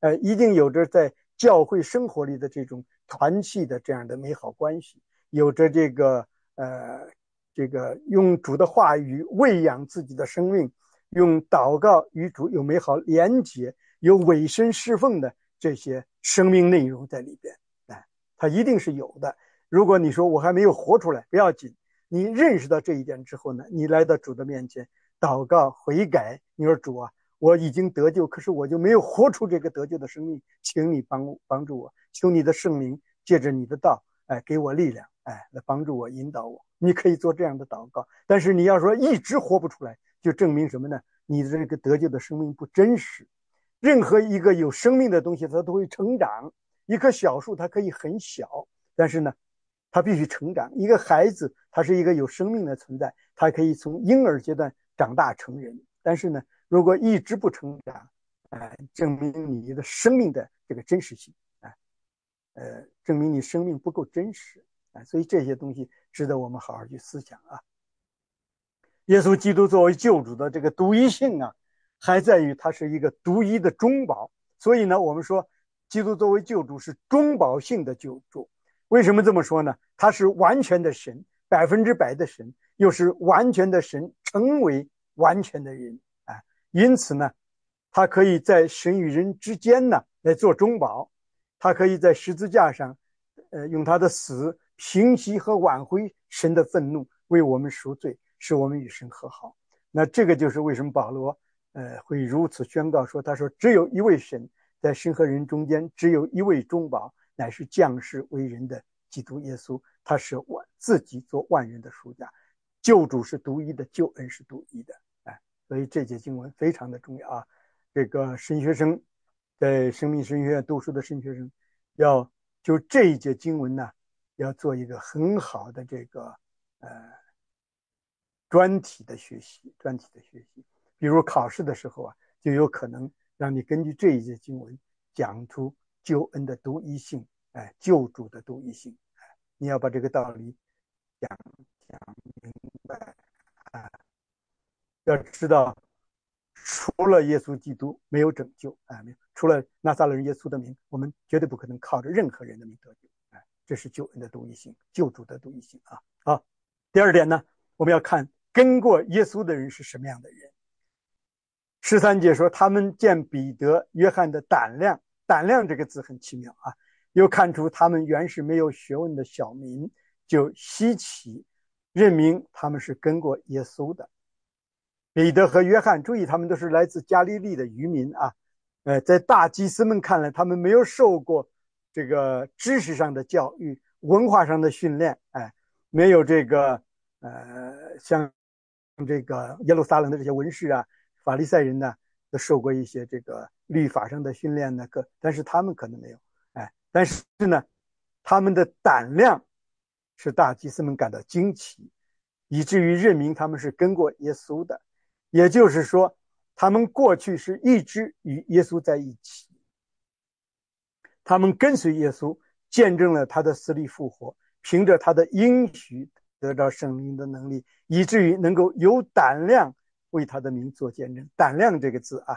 呃，一定有着在教会生活里的这种团契的这样的美好关系，有着这个呃这个用主的话语喂养自己的生命，用祷告与主有美好连结，有委身侍奉的这些生命内容在里边。哎，它一定是有的。如果你说我还没有活出来，不要紧，你认识到这一点之后呢，你来到主的面前祷告悔改，你说主啊，我已经得救，可是我就没有活出这个得救的生命，请你帮帮助我，求你的圣灵借着你的道，哎，给我力量，哎，来帮助我引导我。你可以做这样的祷告，但是你要说一直活不出来，就证明什么呢？你的这个得救的生命不真实。任何一个有生命的东西它都会成长，一棵小树它可以很小，但是呢它必须成长。一个孩子他是一个有生命的存在，他可以从婴儿阶段长大成人，但是呢如果一直不成长，呃、证明你的生命的这个真实性，呃呃、证明你生命不够真实，呃、所以这些东西值得我们好好去思想啊。耶稣基督作为救主的这个独一性啊，还在于他是一个独一的中保。所以呢我们说基督作为救主是中保性的救主。为什么这么说呢？他是完全的神，百分之百的神，又是完全的神成为完全的人啊。因此呢他可以在神与人之间呢来做中保，他可以在十字架上呃，用他的死平息和挽回神的愤怒，为我们赎罪，使我们与神和好。那这个就是为什么保罗呃会如此宣告说，他说只有一位神，在神和人中间只有一位中保，乃是降世为人的基督耶稣，他是我自己做万人的赎价，救主是独一的，救恩是独一的。哎，所以这节经文非常的重要啊。这个神学生在生命神学院读书的神学生要就这一节经文呢要做一个很好的这个呃专题的学习专题的学习比如考试的时候啊，就有可能让你根据这一节经文讲出救恩的独一性，哎，救主的独一性，哎，你要把这个道理讲讲明白啊，要知道除了耶稣基督没有拯救，哎，除了拿撒勒人耶稣的名，我们绝对不可能靠着任何人的名得救，哎，这是救恩的独一性，救主的独一性啊。好，第二点呢，我们要看跟过耶稣的人是什么样的人。十三节说，他们见彼得、约翰的胆量，胆量这个字很奇妙啊，又看出他们原是没有学问的小民，就稀奇，认明他们是跟过耶稣的。彼得和约翰，注意他们都是来自加利利的渔民啊，呃，在大祭司们看来，他们没有受过这个知识上的教育、文化上的训练，哎，没有这个呃像这个耶路撒冷的这些文士啊、法利赛人呢，都受过一些这个律法上的训练呢，可但是他们可能没有，哎，但是呢，他们的胆量使大祭司们感到惊奇，以至于认明他们是跟过耶稣的。也就是说，他们过去是一直与耶稣在一起，他们跟随耶稣，见证了他的死里复活，凭着他的应许得到圣灵的能力，以至于能够有胆量为他的名做见证。胆量这个字啊，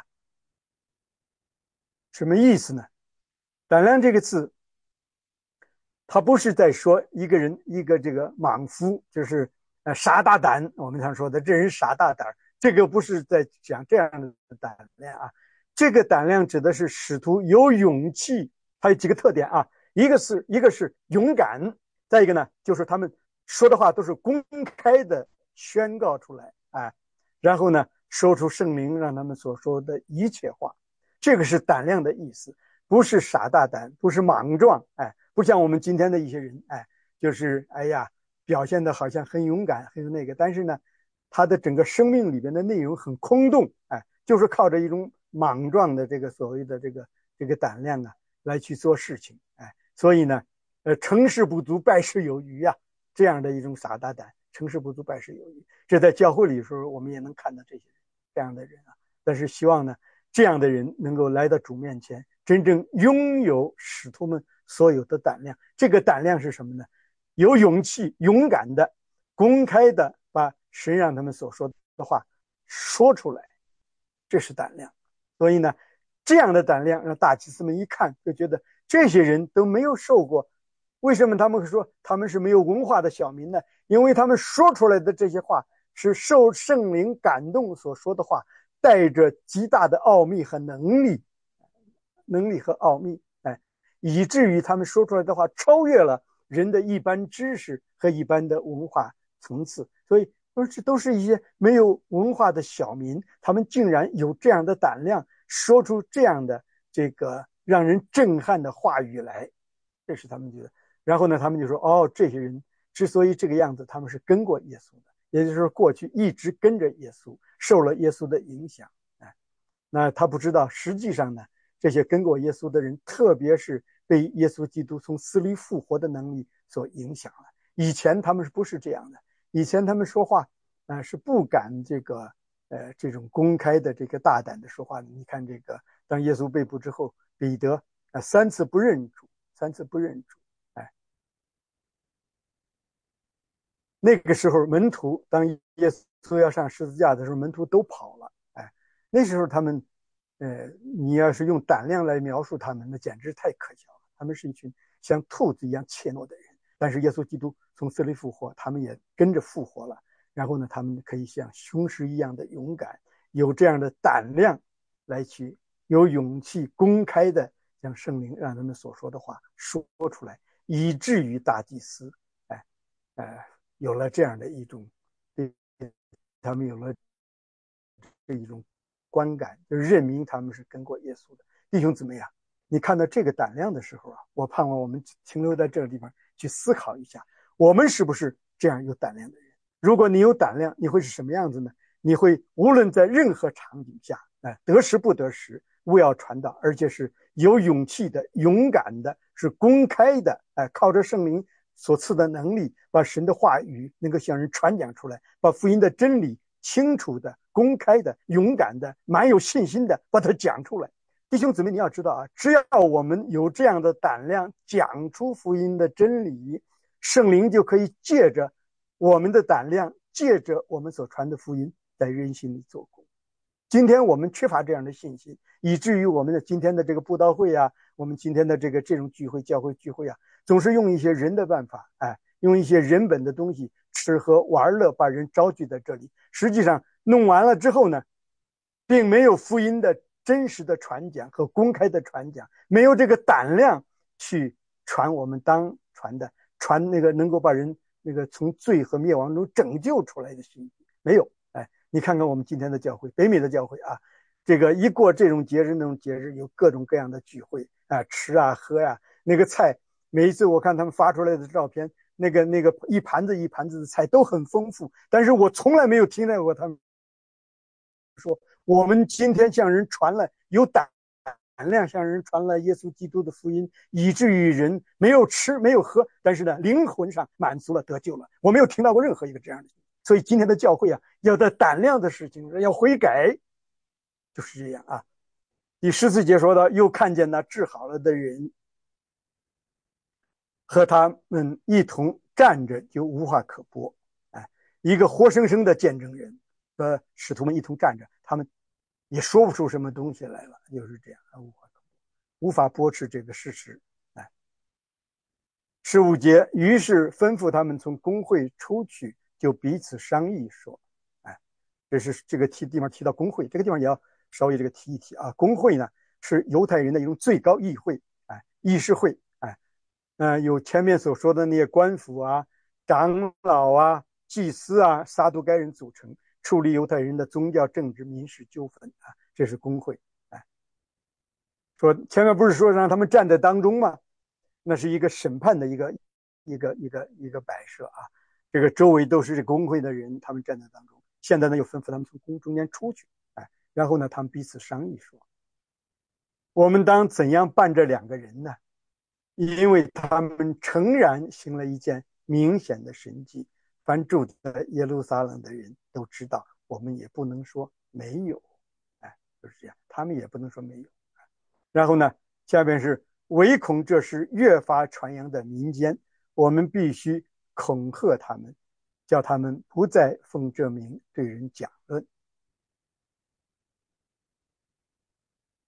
什么意思呢？胆量这个字，他不是在说一个人一个这个莽夫，就是呃傻大胆，我们常说的这人傻大胆，这个不是在讲这样的胆量啊。这个胆量指的是使徒有勇气，它有几个特点啊，一个是一个是勇敢，再一个呢就是他们说的话都是公开的宣告出来，哎，然后呢说出圣灵让他们所说的一切话，这个是胆量的意思，不是傻大胆，不是莽撞，哎，不像我们今天的一些人，哎，就是哎呀表现的好像很勇敢很有那个，但是呢他的整个生命里边的内容很空洞，哎，就是靠着一种莽撞的这个所谓的这个这个胆量啊来去做事情，哎，所以呢呃成事不足败事有余啊，这样的一种傻大胆，成事不足败事有余，这在教会里的时候我们也能看到这些人这样的人啊。但是希望呢这样的人能够来到主面前，真正拥有使徒们所有的胆量。这个胆量是什么呢？有勇气勇敢的公开的把神让他们所说的话说出来，这是胆量。所以呢这样的胆量让大祭司们一看就觉得这些人都没有受过。为什么他们会说他们是没有文化的小民呢？因为他们说出来的这些话是受圣灵感动所说的话，带着极大的奥秘和能力，能力和奥秘，哎，以至于他们说出来的话超越了人的一般知识和一般的文化层次。所以这都是一些没有文化的小民，他们竟然有这样的胆量说出这样的这个让人震撼的话语来，这是他们觉得。然后呢，他们就说：“哦，这些人之所以这个样子，他们是跟过耶稣的，也就是说，过去一直跟着耶稣，受了耶稣的影响。”哎，那他不知道，实际上呢，这些跟过耶稣的人，特别是被耶稣基督从死里复活的能力所影响了。以前他们是不是这样的？以前他们说话啊、呃、是不敢这个呃这种公开的这个大胆的说话的。你看这个，当耶稣被捕之后，彼得啊、呃、三次不认主，三次不认主。那个时候门徒当耶稣要上十字架的时候，门徒都跑了。哎，那时候他们，呃，你要是用胆量来描述他们，那简直太可笑了。他们是一群像兔子一样怯懦的人，但是耶稣基督从死里复活，他们也跟着复活了。然后呢，他们可以像雄狮一样的勇敢，有这样的胆量来去有勇气公开的将圣灵让他们所说的话说出来，以至于大祭司，哎，呃。有了这样的一种，对他们有了这一种观感，就认明他们是跟过耶稣的弟兄姊妹啊。你看到这个胆量的时候啊，我盼望我们停留在这个地方去思考一下，我们是不是这样有胆量的人？如果你有胆量，你会是什么样子呢？你会无论在任何场景下，哎，得时不得时，务要传道，而且是有勇气的、勇敢的，是公开的，哎，靠着圣灵所赐的能力，把神的话语能够向人传讲出来，把福音的真理清楚的、公开的、勇敢的、蛮有信心的把它讲出来。弟兄姊妹，你要知道啊，只要我们有这样的胆量讲出福音的真理，圣灵就可以借着我们的胆量，借着我们所传的福音，在人心里做工。今天我们缺乏这样的信心，以至于我们的今天的这个布道会啊，我们今天的这个这种聚会、教会聚会啊，总是用一些人的办法，哎，用一些人本的东西，吃喝玩乐，把人招聚在这里。实际上弄完了之后呢，并没有福音的真实的传讲和公开的传讲，没有这个胆量去传我们当传的，传那个能够把人那个从罪和灭亡中拯救出来的信息，没有。哎，你看看我们今天的教会，北美的教会啊，这个一过这种节日那种节日，有各种各样的聚会啊，吃啊喝呀、啊，那个菜，每一次我看他们发出来的照片，那个那个一盘子一盘子的菜都很丰富，但是我从来没有听到过他们说我们今天向人传了有胆量向人传了耶稣基督的福音，以至于人没有吃没有喝，但是呢灵魂上满足了得救了。我没有听到过任何一个这样的。所以今天的教会啊，要的胆量的事情要悔改，就是这样啊。第十四节说到，又看见那治好了的人和他们一同站着，就无话可播。哎，一个活生生的见证人和使徒们一同站着，他们也说不出什么东西来了，就是这样，无话可播，无法驳斥这个事实。哎，十五节，于是吩咐他们从公会出去，就彼此商议说，哎，这是这个提地方提到公会，这个地方也要稍微这个提一提啊。公会呢是犹太人的一种最高议会，哎，议事会，哎，呃，有前面所说的那些官府啊、长老啊、祭司啊、撒都该人组成，处理犹太人的宗教、政治、民事纠纷啊，这是公会。哎，说前面不是说让他们站在当中吗？那是一个审判的一个一个一个一个摆设啊，这个周围都是公会的人，他们站在当中。现在呢，又吩咐他们从宫中间出去，哎，然后呢，他们彼此商议说，我们当怎样办这两个人呢？因为他们诚然行了一件明显的神迹，凡住在耶路撒冷的人都知道，我们也不能说没有，哎，就是这样，他们也不能说没有。然后呢，下边是唯恐这是越发传扬的民间，我们必须恐吓他们，叫他们不再奉这名对人讲论。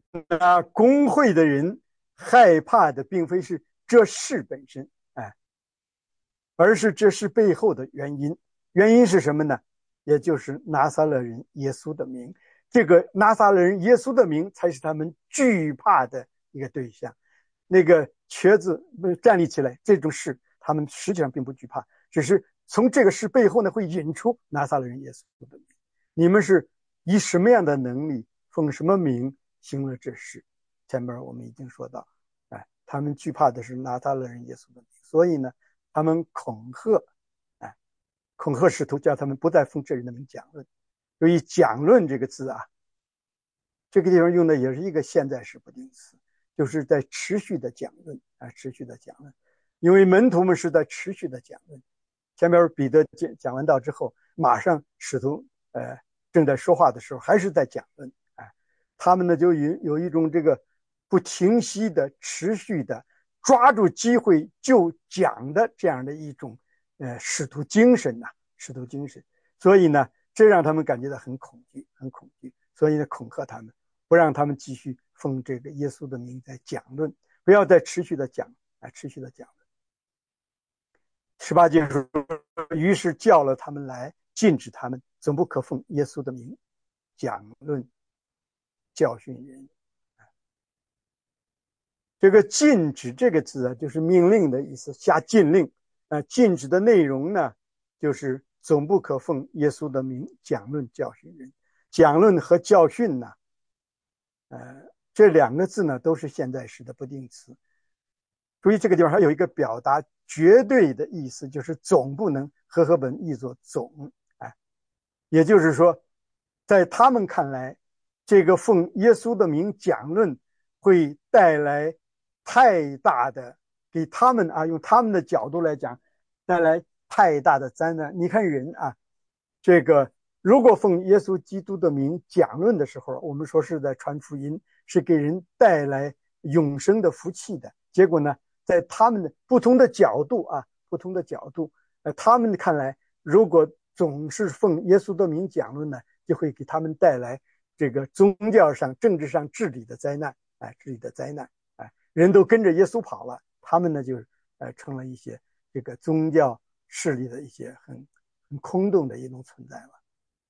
啊，工会的人害怕的并非是这事本身，哎，而是这事背后的原因。原因是什么呢？也就是拿撒勒人耶稣的名。这个拿撒勒人耶稣的名才是他们惧怕的一个对象。那个瘸子站立起来这种事，他们实际上并不惧怕，只是从这个事背后呢，会引出拿撒勒人耶稣的名。你们是以什么样的能力，奉什么名行了这事？前面我们已经说到，哎，他们惧怕的是拿撒勒人耶稣的名，所以呢，他们恐吓，哎，恐吓使徒，叫他们不再奉这人的名讲论。所以讲论这个字啊，这个地方用的也是一个现在时不定词，就是在持续的讲论啊，持续的讲论。因为门徒们是在持续的讲论。前面彼得讲讲完道之后，马上使徒呃正在说话的时候，还是在讲论。哎，他们呢就有有一种这个不停息的、持续的抓住机会就讲的这样的一种呃使徒精神呐、啊，使徒精神。所以呢，这让他们感觉到很恐惧，很恐惧。所以呢，恐吓他们，不让他们继续奉这个耶稣的名在讲论，不要再持续的讲啊，持续的讲。十八节说，于是叫了他们来，禁止他们，总不可奉耶稣的名讲论教训人。这个禁止这个字啊，就是命令的意思，下禁令啊。禁止的内容呢，就是总不可奉耶稣的名讲论教训人。讲论和教训呢，呃，这两个字呢，都是现在时的不定词。注意这个地方还有一个表达绝对的意思，就是总不能，和合本译作总，哎，也就是说，在他们看来，这个奉耶稣的名讲论会带来太大的，给他们啊，用他们的角度来讲，带来太大的灾难。你看人啊，这个如果奉耶稣基督的名讲论的时候，我们说是在传福音，是给人带来永生的福气的。结果呢，在他们的不同的角度啊，不同的角度，呃，他们看来，如果总是奉耶稣的名讲论呢，就会给他们带来这个宗教上、政治上治理的灾难，哎，治理的灾难，哎，人都跟着耶稣跑了，他们呢就呃成了一些这个宗教势力的一些很很空洞的一种存在了。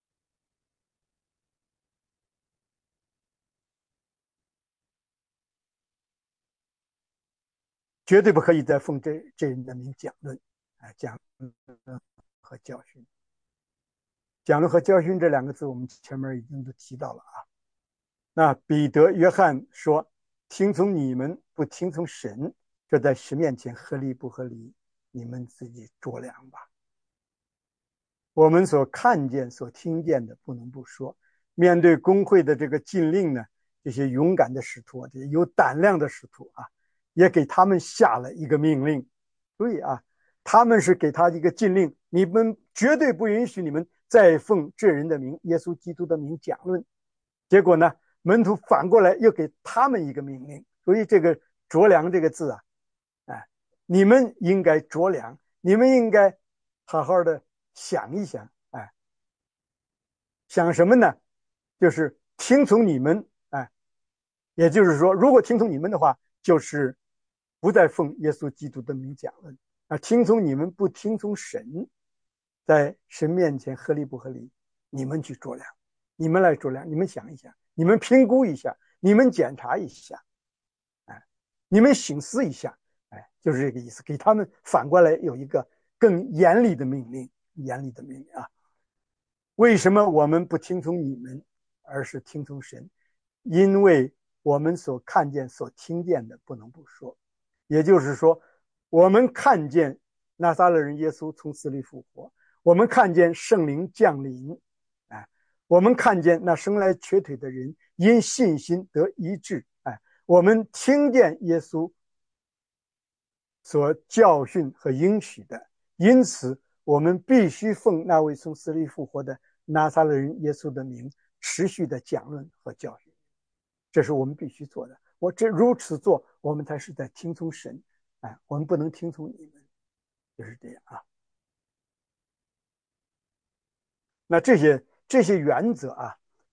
绝对不可以再奉这这人的名讲论，啊，讲论和教训。讲论和教训这两个字，我们前面已经都提到了啊。那彼得、约翰说：“听从你们，不听从神，这在神面前合理不合理？你们自己酌量吧。”我们所看见、所听见的，不能不说。面对公会的这个禁令呢，这些勇敢的使徒，这些有胆量的使徒啊，也给他们下了一个命令。所以啊，他们是给他一个禁令，你们绝对不允许你们再奉这人的名，耶稣基督的名讲论。结果呢，门徒反过来又给他们一个命令。所以这个酌量这个字啊，哎，你们应该酌量，你们应该好好的想一想，哎，想什么呢？就是听从你们，哎，也就是说，如果听从你们的话，就是不再奉耶稣基督的名讲论啊。听从你们，不听从神，在神面前合理不合理？你们去酌量，你们来酌量，你们想一想，你们评估一下，你们检查一下，哎，你们省思一下，哎，就是这个意思。给他们反过来有一个更严厉的命令，严厉的命令啊。为什么我们不听从你们，而是听从神？因为我们所看见、所听见的不能不说。也就是说，我们看见拿撒勒人耶稣从死里复活，我们看见圣灵降临，哎，我们看见那生来瘸腿的人因信心得医治，哎，我们听见耶稣所教训和应许的，因此我们必须奉那位从死里复活的拿撒勒人耶稣的名，持续的讲论和教训，这是我们必须做的。我这如此做，我们才是在听从神，哎，我们不能听从你们，就是这样啊。那这些这些原则啊，在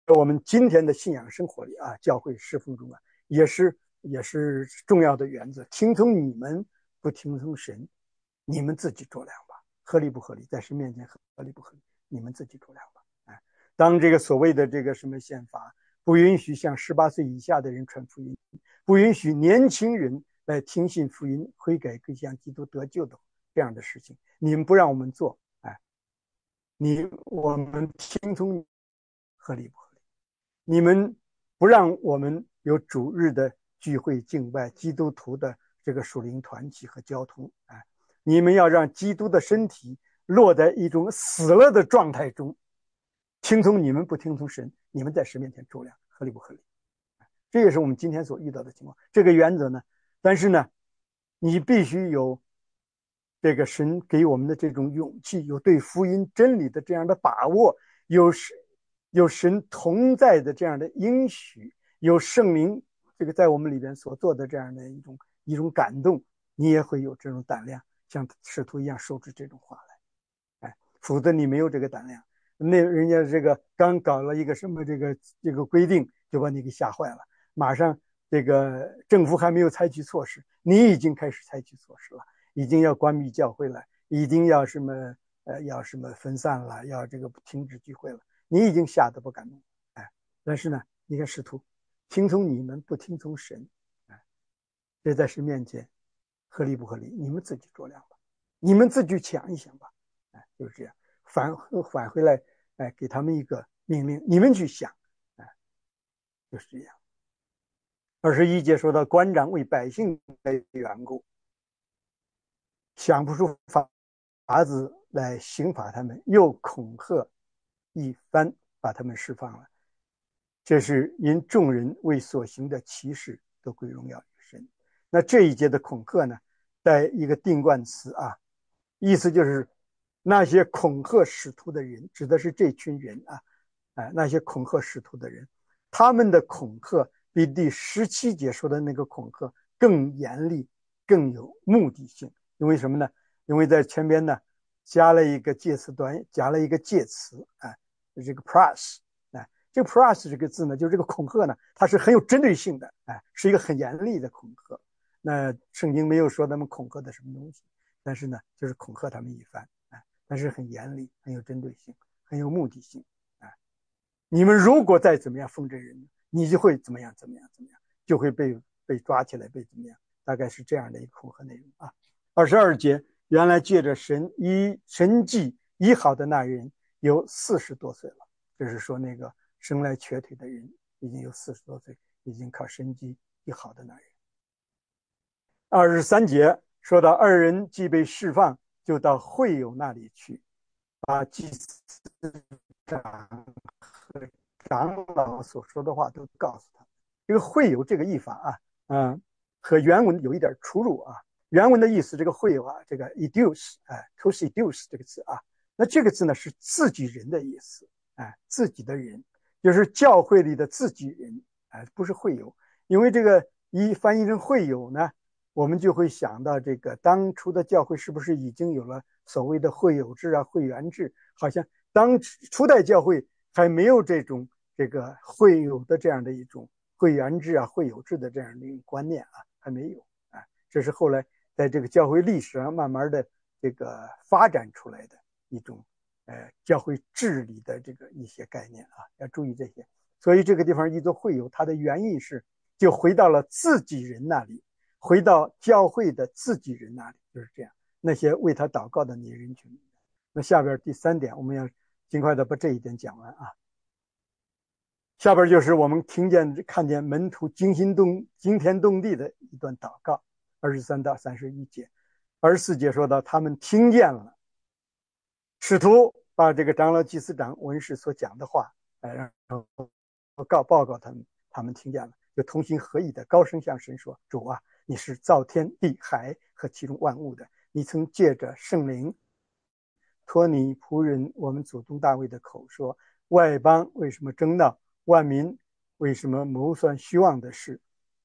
我们今天的信仰生活里啊，教会侍奉中啊，也是也是重要的原则。听从你们，不听从神，你们自己酌量吧，合理不合理，在神面前合理不合理，你们自己酌量吧。哎，当这个所谓的这个什么宪法不允许向十八岁以下的人传福音，不允许年轻人来听信福音、悔改归向基督得救的这样的事情，你们不让我们做，哎，你我们听从合理不合理？你们不让我们有主日的聚会敬拜，基督徒的这个属灵团体和交通，哎，你们要让基督的身体落在一种死了的状态中，听从你们不听从神，你们在神面前酌量合理不合理？这也是我们今天所遇到的情况。这个原则呢，但是呢，你必须有这个神给我们的这种勇气，有对福音真理的这样的把握，有有神同在的这样的应许，有圣灵这个在我们里边所做的这样的一种一种感动，你也会有这种胆量，像使徒一样说出这种话来。哎，否则你没有这个胆量，那人家这个刚搞了一个什么这个这个规定，就把你给吓坏了。马上这个政府还没有采取措施，你已经开始采取措施了，已经要关闭教会了，已经要什么呃要什么分散了，要这个停止聚会了，你已经吓得不敢动。哎，但是呢，你看使徒听从你们不听从神，哎，这在神面前合理不合理？你们自己酌量吧，你们自己想一想吧。哎，就是这样，返返回来，哎，给他们一个命令，你们去想，哎，就是这样。二十一节说到，官长为百姓的缘故，想不出法子来刑罚他们，又恐吓一番，把他们释放了。这是因众人为所行的奇事都归荣耀于神。那这一节的恐吓呢，带一个定冠词啊，意思就是那些恐吓使徒的人，指的是这群人啊，哎，那些恐吓使徒的人，他们的恐吓比第十七节说的那个恐吓更严厉，更有目的性。因为什么呢？因为在前边呢加了一个介词短，加了一个介词，哎，这个 plus， 哎，这个 plus 这个字呢，就是这个恐吓呢，它是很有针对性的，哎，是一个很严厉的恐吓。那圣经没有说他们恐吓的什么东西，但是呢，就是恐吓他们一番，哎，但是很严厉，很有针对性，很有目的性，哎，你们如果再怎么样封这人，你就会怎么样怎么样怎么样，就会被被抓起来，被怎么样，大概是这样的一个恐吓内容啊。二十二节，原来借着神医神迹医好的那人有四十多岁了，就是说那个生来瘸腿的人已经有四十多岁，已经靠神迹医好的那人。二十三节说到二人既被释放，就到会友那里去，把祭司长和长老所说的话都告诉他。这个会友这个译法啊，嗯，和原文有一点出入啊。原文的意思，这个会友啊，这个 educe， 哎 ，to seduce 这个词啊，那这个字呢是自己人的意思，哎，自己的人，就是教会里的自己人，哎，不是会友，因为这个一翻译成会友呢，我们就会想到这个当初的教会是不是已经有了所谓的会友制啊、会员制？好像当初代教会还没有这种这个会友的这样的一种会员制啊、会友制的这样的一种观念啊，还没有啊。这是后来在这个教会历史上慢慢的这个发展出来的一种呃教会治理的这个一些概念啊，要注意这些。所以这个地方译作会友，它的原意是就回到了自己人那里，回到教会的自己人那里，就是这样。那些为他祷告的那些人群。那下边第三点，我们要尽快的把这一点讲完啊。下边就是我们听见看见门徒惊心动惊天动地的一段祷告，二十三到三十一节。二十四节说到他们听见了使徒把这个长老祭司长文士所讲的话，然后告报告他们，他们听见了，就同心合意的高声向神说：主啊，你是造天地海和其中万物的，你曾借着圣灵托你仆人我们祖宗大卫的口说，外邦为什么争闹，万民为什么谋算虚妄的事？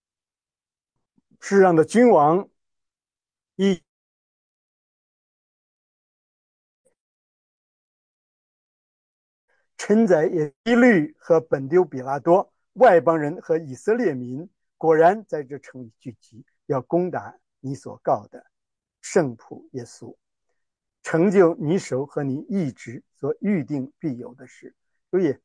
世上的君王一承载也希律和本丢比拉多、外邦人和以色列民果然在这城里聚集，要攻打你所告的圣仆耶稣，成就你手和你意志所预定必有的事。所以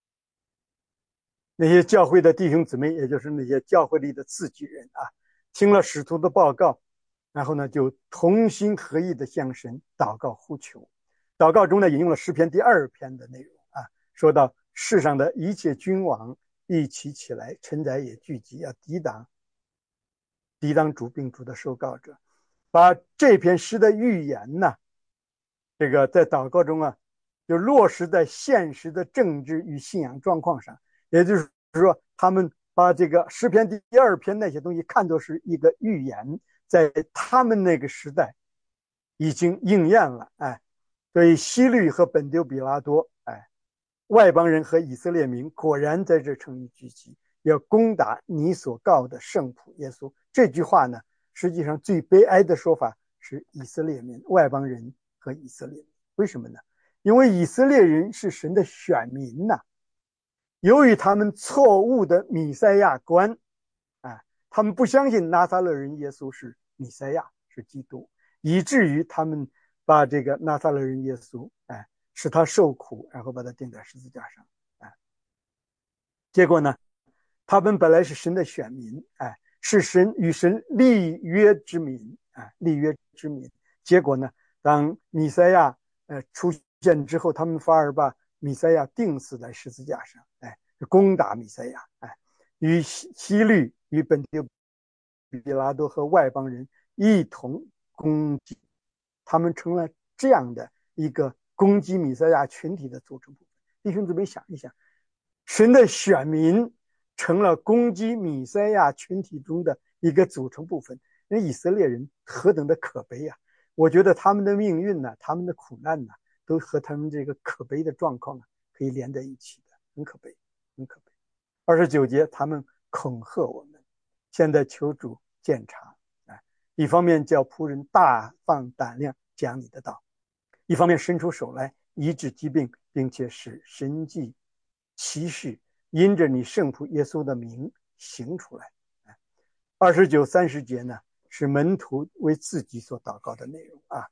那些教会的弟兄姊妹，也就是那些教会里的自己人啊，听了使徒的报告，然后呢就同心合意的向神祷告呼求。祷告中呢引用了诗篇第二篇的内容啊，说到世上的一切君王一起起来，臣宰也聚集，要抵挡抵挡主并主的受告者。把这篇诗的预言呢，这个在祷告中啊，就落实在现实的政治与信仰状况上。也就是说，他们把这个诗篇第二篇那些东西看作是一个预言，在他们那个时代已经应验了。哎，所以希律和本丢比拉多，哎，外邦人和以色列民果然在这城里聚集，要攻打你所告的圣仆耶稣。这句话呢，实际上最悲哀的说法是以色列民、外邦人和以色列民。为什么呢？因为以色列人是神的选民呐、啊。由于他们错误的弥赛亚观，哎，他们不相信拿撒勒人耶稣是弥赛亚，是基督，以至于他们把这个拿撒勒人耶稣，哎，使他受苦，然后把他钉在十字架上，哎，结果呢，他们本来是神的选民，哎，是神与神立约之民，哎，立约之民。结果呢，当弥赛亚呃出现之后，他们反而把弥赛亚钉死在十字架上，哎，攻打弥赛亚，哎，与希律、与本丢比拉多和外邦人一同攻击，他们成了这样的一个攻击弥赛亚群体的组成部分。弟兄姊妹想一想，神的选民成了攻击弥赛亚群体中的一个组成部分，那以色列人何等的可悲啊！我觉得他们的命运呢，他们的苦难呢，都和他们这个可悲的状况可以连在一起的，很可悲，很可悲。二十九节，他们恐吓我们，现在求主鉴察，哎，一方面叫仆人大放胆量讲你的道，一方面伸出手来医治疾病，并且使神迹奇事因着你圣仆耶稣的名行出来。二十九、三十节呢，是门徒为自己所祷告的内容啊。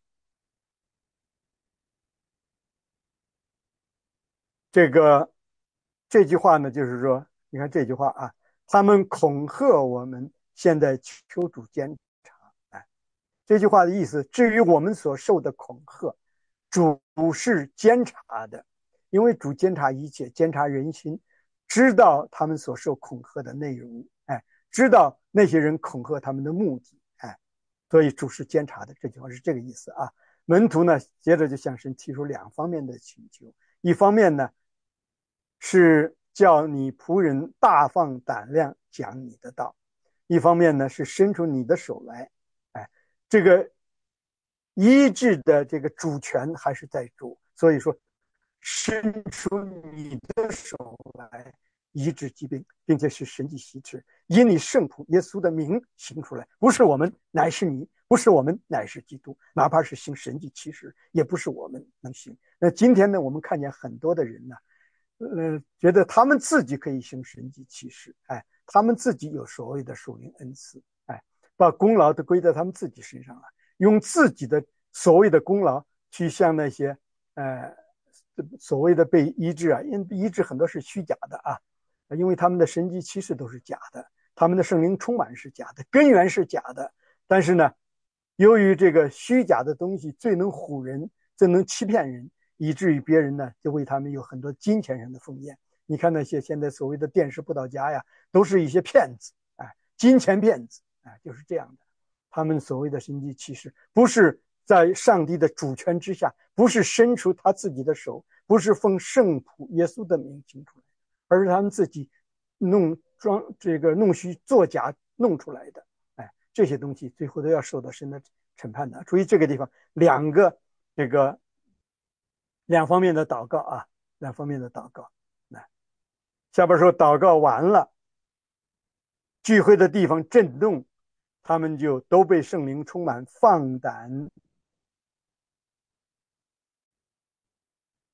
这个这句话呢，就是说，你看这句话啊，他们恐吓我们，现在求主监察。哎，这句话的意思，至于我们所受的恐吓，主是监察的，因为主监察一切，监察人心，知道他们所受恐吓的内容，哎，知道那些人恐吓他们的目的，哎，所以主是监察的。这句话是这个意思啊。门徒呢，接着就向神提出两方面的请求，一方面呢，是叫你仆人大放胆量讲你的道，一方面呢是伸出你的手来，哎，这个医治的这个主权还是在主，所以说伸出你的手来医治疾病，并且是神迹奇事，因你圣仆耶稣的名行出来，不是我们，乃是你；不是我们，乃是基督。哪怕是行神迹奇事，也不是我们能行。那今天呢，我们看见很多的人呢，呃，觉得他们自己可以行神迹奇事，哎，他们自己有所谓的属灵恩赐，哎，把功劳都归在他们自己身上了，用自己的所谓的功劳去向那些呃所谓的被医治啊，因医治很多是虚假的啊，因为他们的神迹奇事都是假的，他们的圣灵充满是假的，根源是假的，但是呢，由于这个虚假的东西最能唬人，最能欺骗人，以至于别人呢就为他们有很多金钱上的奉献。你看那些现在所谓的电视布道家呀，都是一些骗子，哎，金钱骗子，哎，就是这样的。他们所谓的神迹奇事，不是在上帝的主权之下，不是伸出他自己的手，不是奉圣仆耶稣的名行出来，而是他们自己弄装这个弄虚作假弄出来的。哎，这些东西最后都要受到神的审判的。注意这个地方，两个这个两方面的祷告啊，两方面的祷告。来，下边说祷告完了，聚会的地方震动，他们就都被圣灵充满，放胆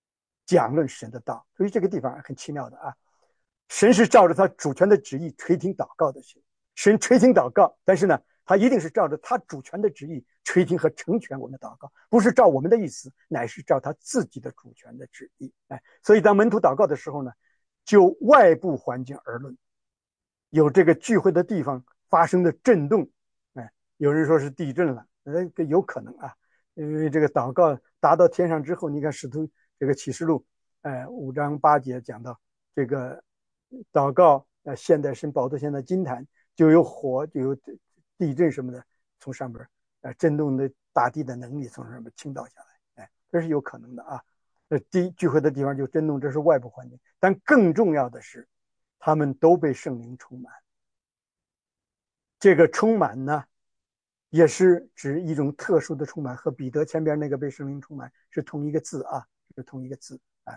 讲论神的道。所以这个地方很奇妙的啊，神是照着他主权的旨意垂听祷告的神，神垂听祷告，但是呢，他一定是照着他主权的旨意垂听和成全我们的祷告，不是照我们的意思，乃是照他自己的主权的旨意。哎，所以当门徒祷告的时候呢，就外部环境而论，有这个聚会的地方发生的震动，哎，有人说是地震了，呃，有可能啊，因为这个祷告达到天上之后，你看使徒这个启示录，呃，五章八节讲到这个祷告，呃，现在神宝座现在金坛就有火，就有地震什么的从上边，呃，震动的大地的能力从上面倾倒下来，哎，这是有可能的啊。呃，地聚会的地方就震动，这是外部环境，但更重要的是，他们都被圣灵充满。这个充满呢，也是指一种特殊的充满，和彼得前边那个被圣灵充满是同一个字啊，是同一个字。哎，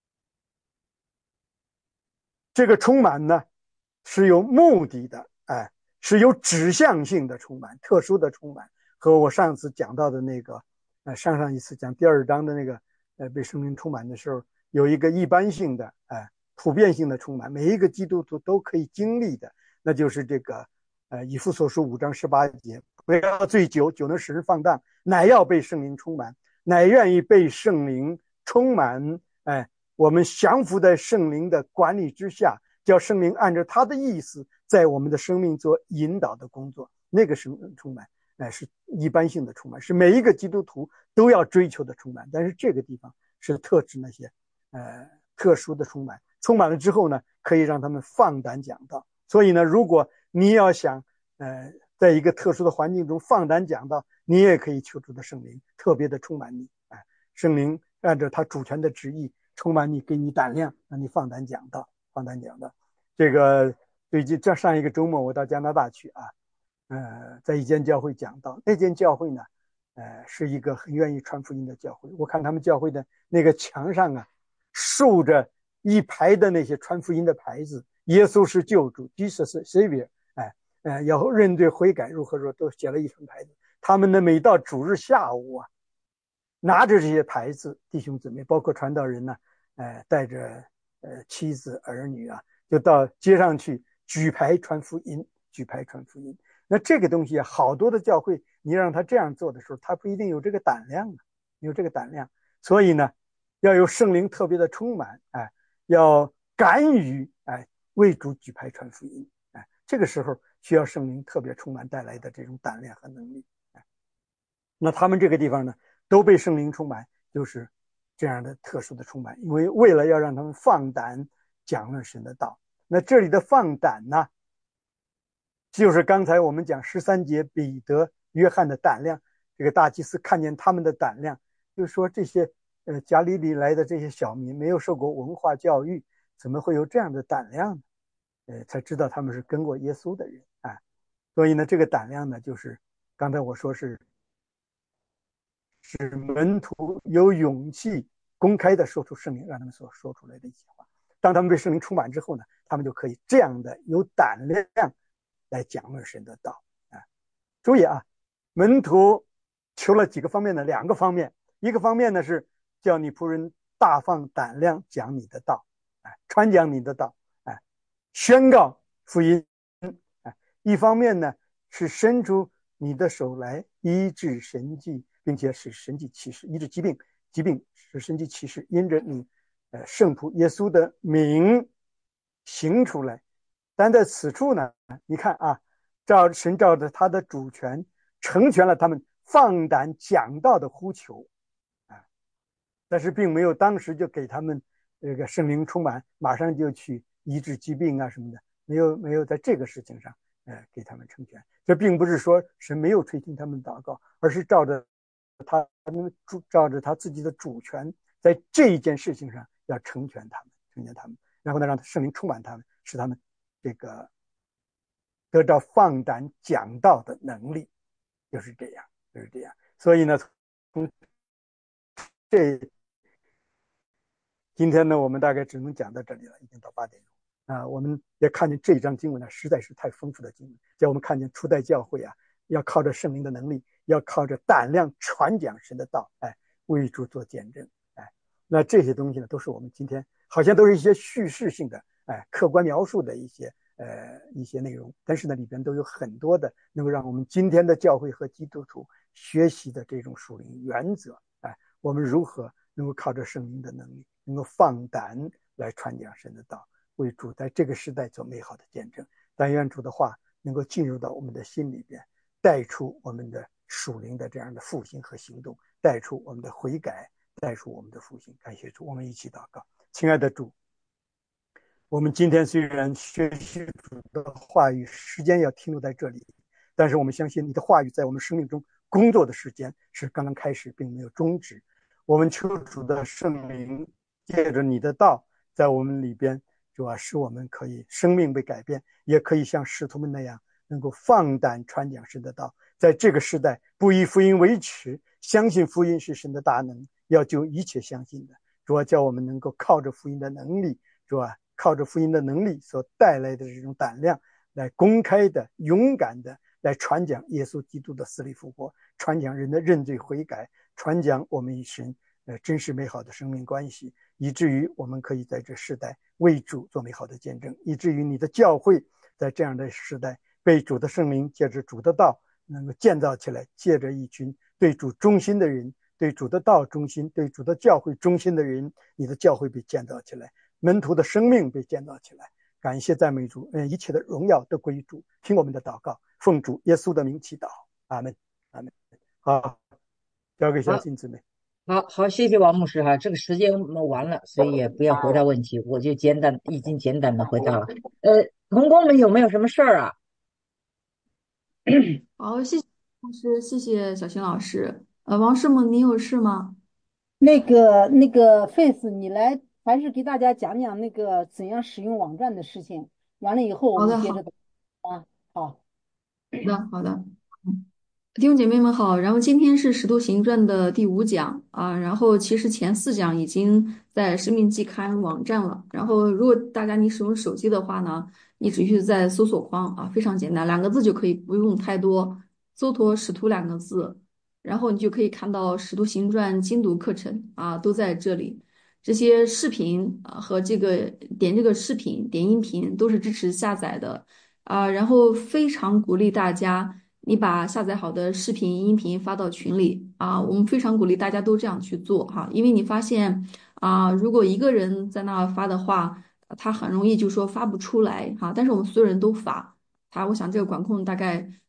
这个充满呢是有目的的，哎，是有指向性的充满，特殊的充满，和我上次讲到的那个，呃，上上一次讲第二章的那个，呃，被圣灵充满的时候，有一个一般性的，哎，普遍性的充满，每一个基督徒都可以经历的，那就是这个，呃，以弗所书五章十八节，不要醉酒，酒能使人放荡，乃要被圣灵充满，乃愿意被圣灵充满，哎。我们降服在圣灵的管理之下，叫圣灵按照他的意思在我们的生命做引导的工作。那个圣灵充满，哎，是一般性的充满，是每一个基督徒都要追求的充满。但是这个地方是特指那些呃特殊的充满，充满了之后呢，可以让他们放胆讲道。所以呢，如果你要想呃在一个特殊的环境中放胆讲道，你也可以求主的圣灵特别的充满你，哎，圣灵按照他主权的旨意。充满你，给你胆量，让你放胆讲道，放胆讲道。这个最近这上一个周末我到加拿大去啊，呃，在一间教会讲道。那间教会呢，呃，是一个很愿意传福音的教会。我看他们教会的那个墙上啊，竖着一排的那些传福音的牌子，耶稣是救主 ，Jesus Savior， 哎，呃，要认罪悔改，如何说都写了一层牌子。他们呢，每到主日下午啊。拿着这些牌子，弟兄姊妹，包括传道人呢，呃，带着呃妻子儿女啊，就到街上去举牌传福音，举牌传福音。那这个东西啊，好多的教会，你让他这样做的时候，他不一定有这个胆量啊，有这个胆量。所以呢，要有圣灵特别的充满，哎，要敢于哎为主举牌传福音，哎，这个时候需要圣灵特别充满带来的这种胆量和能力。哎，那他们这个地方呢？都被圣灵充满，就是这样的特殊的充满，因为为了要让他们放胆讲论神的道。那这里的放胆呢，就是刚才我们讲十三节彼得、约翰的胆量。这个大祭司看见他们的胆量，就说这些呃加利利来的这些小民没有受过文化教育，怎么会有这样的胆量呢？呃，才知道他们是跟过耶稣的人啊。所以呢，这个胆量呢，就是刚才我说是。使门徒有勇气公开的说出圣灵让他们所说出来的一些话。当他们被圣灵充满之后呢，他们就可以这样的有胆量来讲论神的道啊。注意啊，门徒求了几个方面呢？两个方面，一个方面呢是叫你仆人大放胆量讲你的道，哎，传讲你的道，哎，宣告福音，哎，一方面呢是伸出你的手来医治神迹。并且使神迹奇事医治疾病，疾病使神迹奇事因着你呃圣徒耶稣的名行出来。但在此处呢，你看啊，照神照着他的主权成全了他们放胆讲道的呼求啊，但是并没有当时就给他们这个圣灵充满，马上就去医治疾病啊什么的，没有没有在这个事情上呃给他们成全。这并不是说神没有垂听他们祷告，而是照着他照着他自己的主权，在这一件事情上要成全他们，成全他们，然后呢，让圣灵充满他们，使他们这个得到放胆讲道的能力，就是这样，就是这样。所以呢，从这今天呢，我们大概只能讲到这里了，已经到八点钟啊。我们也看见这一章经文呢，实在是太丰富的经文，叫我们看见初代教会啊，要靠着圣灵的能力。要靠着胆量传讲神的道，哎，为主做见证，哎， 那这些东西呢，都是我们今天好像都是一些叙事性的，哎，客观描述的一些呃一些内容，但是呢，里边都有很多的能够让我们今天的教会和基督徒学习的这种属灵原则，哎，我们如何能够靠着圣灵的能力，能够放胆来传讲神的道，为主在这个时代做美好的见证。但愿主的话能够进入到我们的心里边，带出我们的属灵的这样的复兴和行动，带出我们的悔改，带出我们的复兴。感谢主，我们一起祷告。亲爱的主，我们今天虽然学习主的话语时间要停留在这里，但是我们相信你的话语在我们生命中工作的时间是刚刚开始，并没有终止。我们求主的圣灵借着你的道在我们里边，主要使我们可以生命被改变，也可以像使徒们那样能够放胆传讲神的道。在这个时代，不以福音为耻，相信福音是神的大能，要救一切相信的。主要叫我们能够靠着福音的能力，主要靠着福音的能力所带来的这种胆量，来公开的、勇敢的来传讲耶稣基督的死里复活，传讲人的认罪悔改，传讲我们与神呃真实美好的生命关系，以至于我们可以在这世代为主做美好的见证，以至于你的教会在这样的时代被主的圣灵借着主的道能够建造起来，借着一群对主忠心的人，对主的道忠心，对主的教会忠心的人，你的教会被建造起来，门徒的生命被建造起来。感谢赞美主，嗯，一切的荣耀都归于主。听我们的祷告，奉主耶稣的名祈祷，阿门，阿门。好，交给小好， 金姊妹。 好，好，谢谢王牧师哈。这个时间我们完了，所以也不要回答问题，我就简单，已经简单的回答了。呃，同工们有没有什么事儿啊？ 好，谢谢老师，谢谢小新老师。呃，王师母，你有事吗？ 那个那个 Face，你来还是给大家讲讲那个怎样使用网站的事情。完了以后我好的，好们接着啊，好。 的，好的。弟兄姐妹们好，然后今天是《使徒行传》的第五讲啊，然后其实前四讲已经在生命季刊网站了，然后如果大家你使用手机的话呢，你只需在搜索框啊，非常简单，两个字就可以，不用太多，搜索“使徒”两个字，然后你就可以看到《使徒行传》精读课程啊，都在这里。这些视频啊和这个点这个视频点音频都是支持下载的啊，然后非常鼓励大家。你把下载好的视频、音频发到群里啊，我们非常鼓励大家都这样去做哈，因为你发现啊，如果一个人在那发的话，他很容易就说发不出来哈，但是我们所有人都发，他我想这个管控大概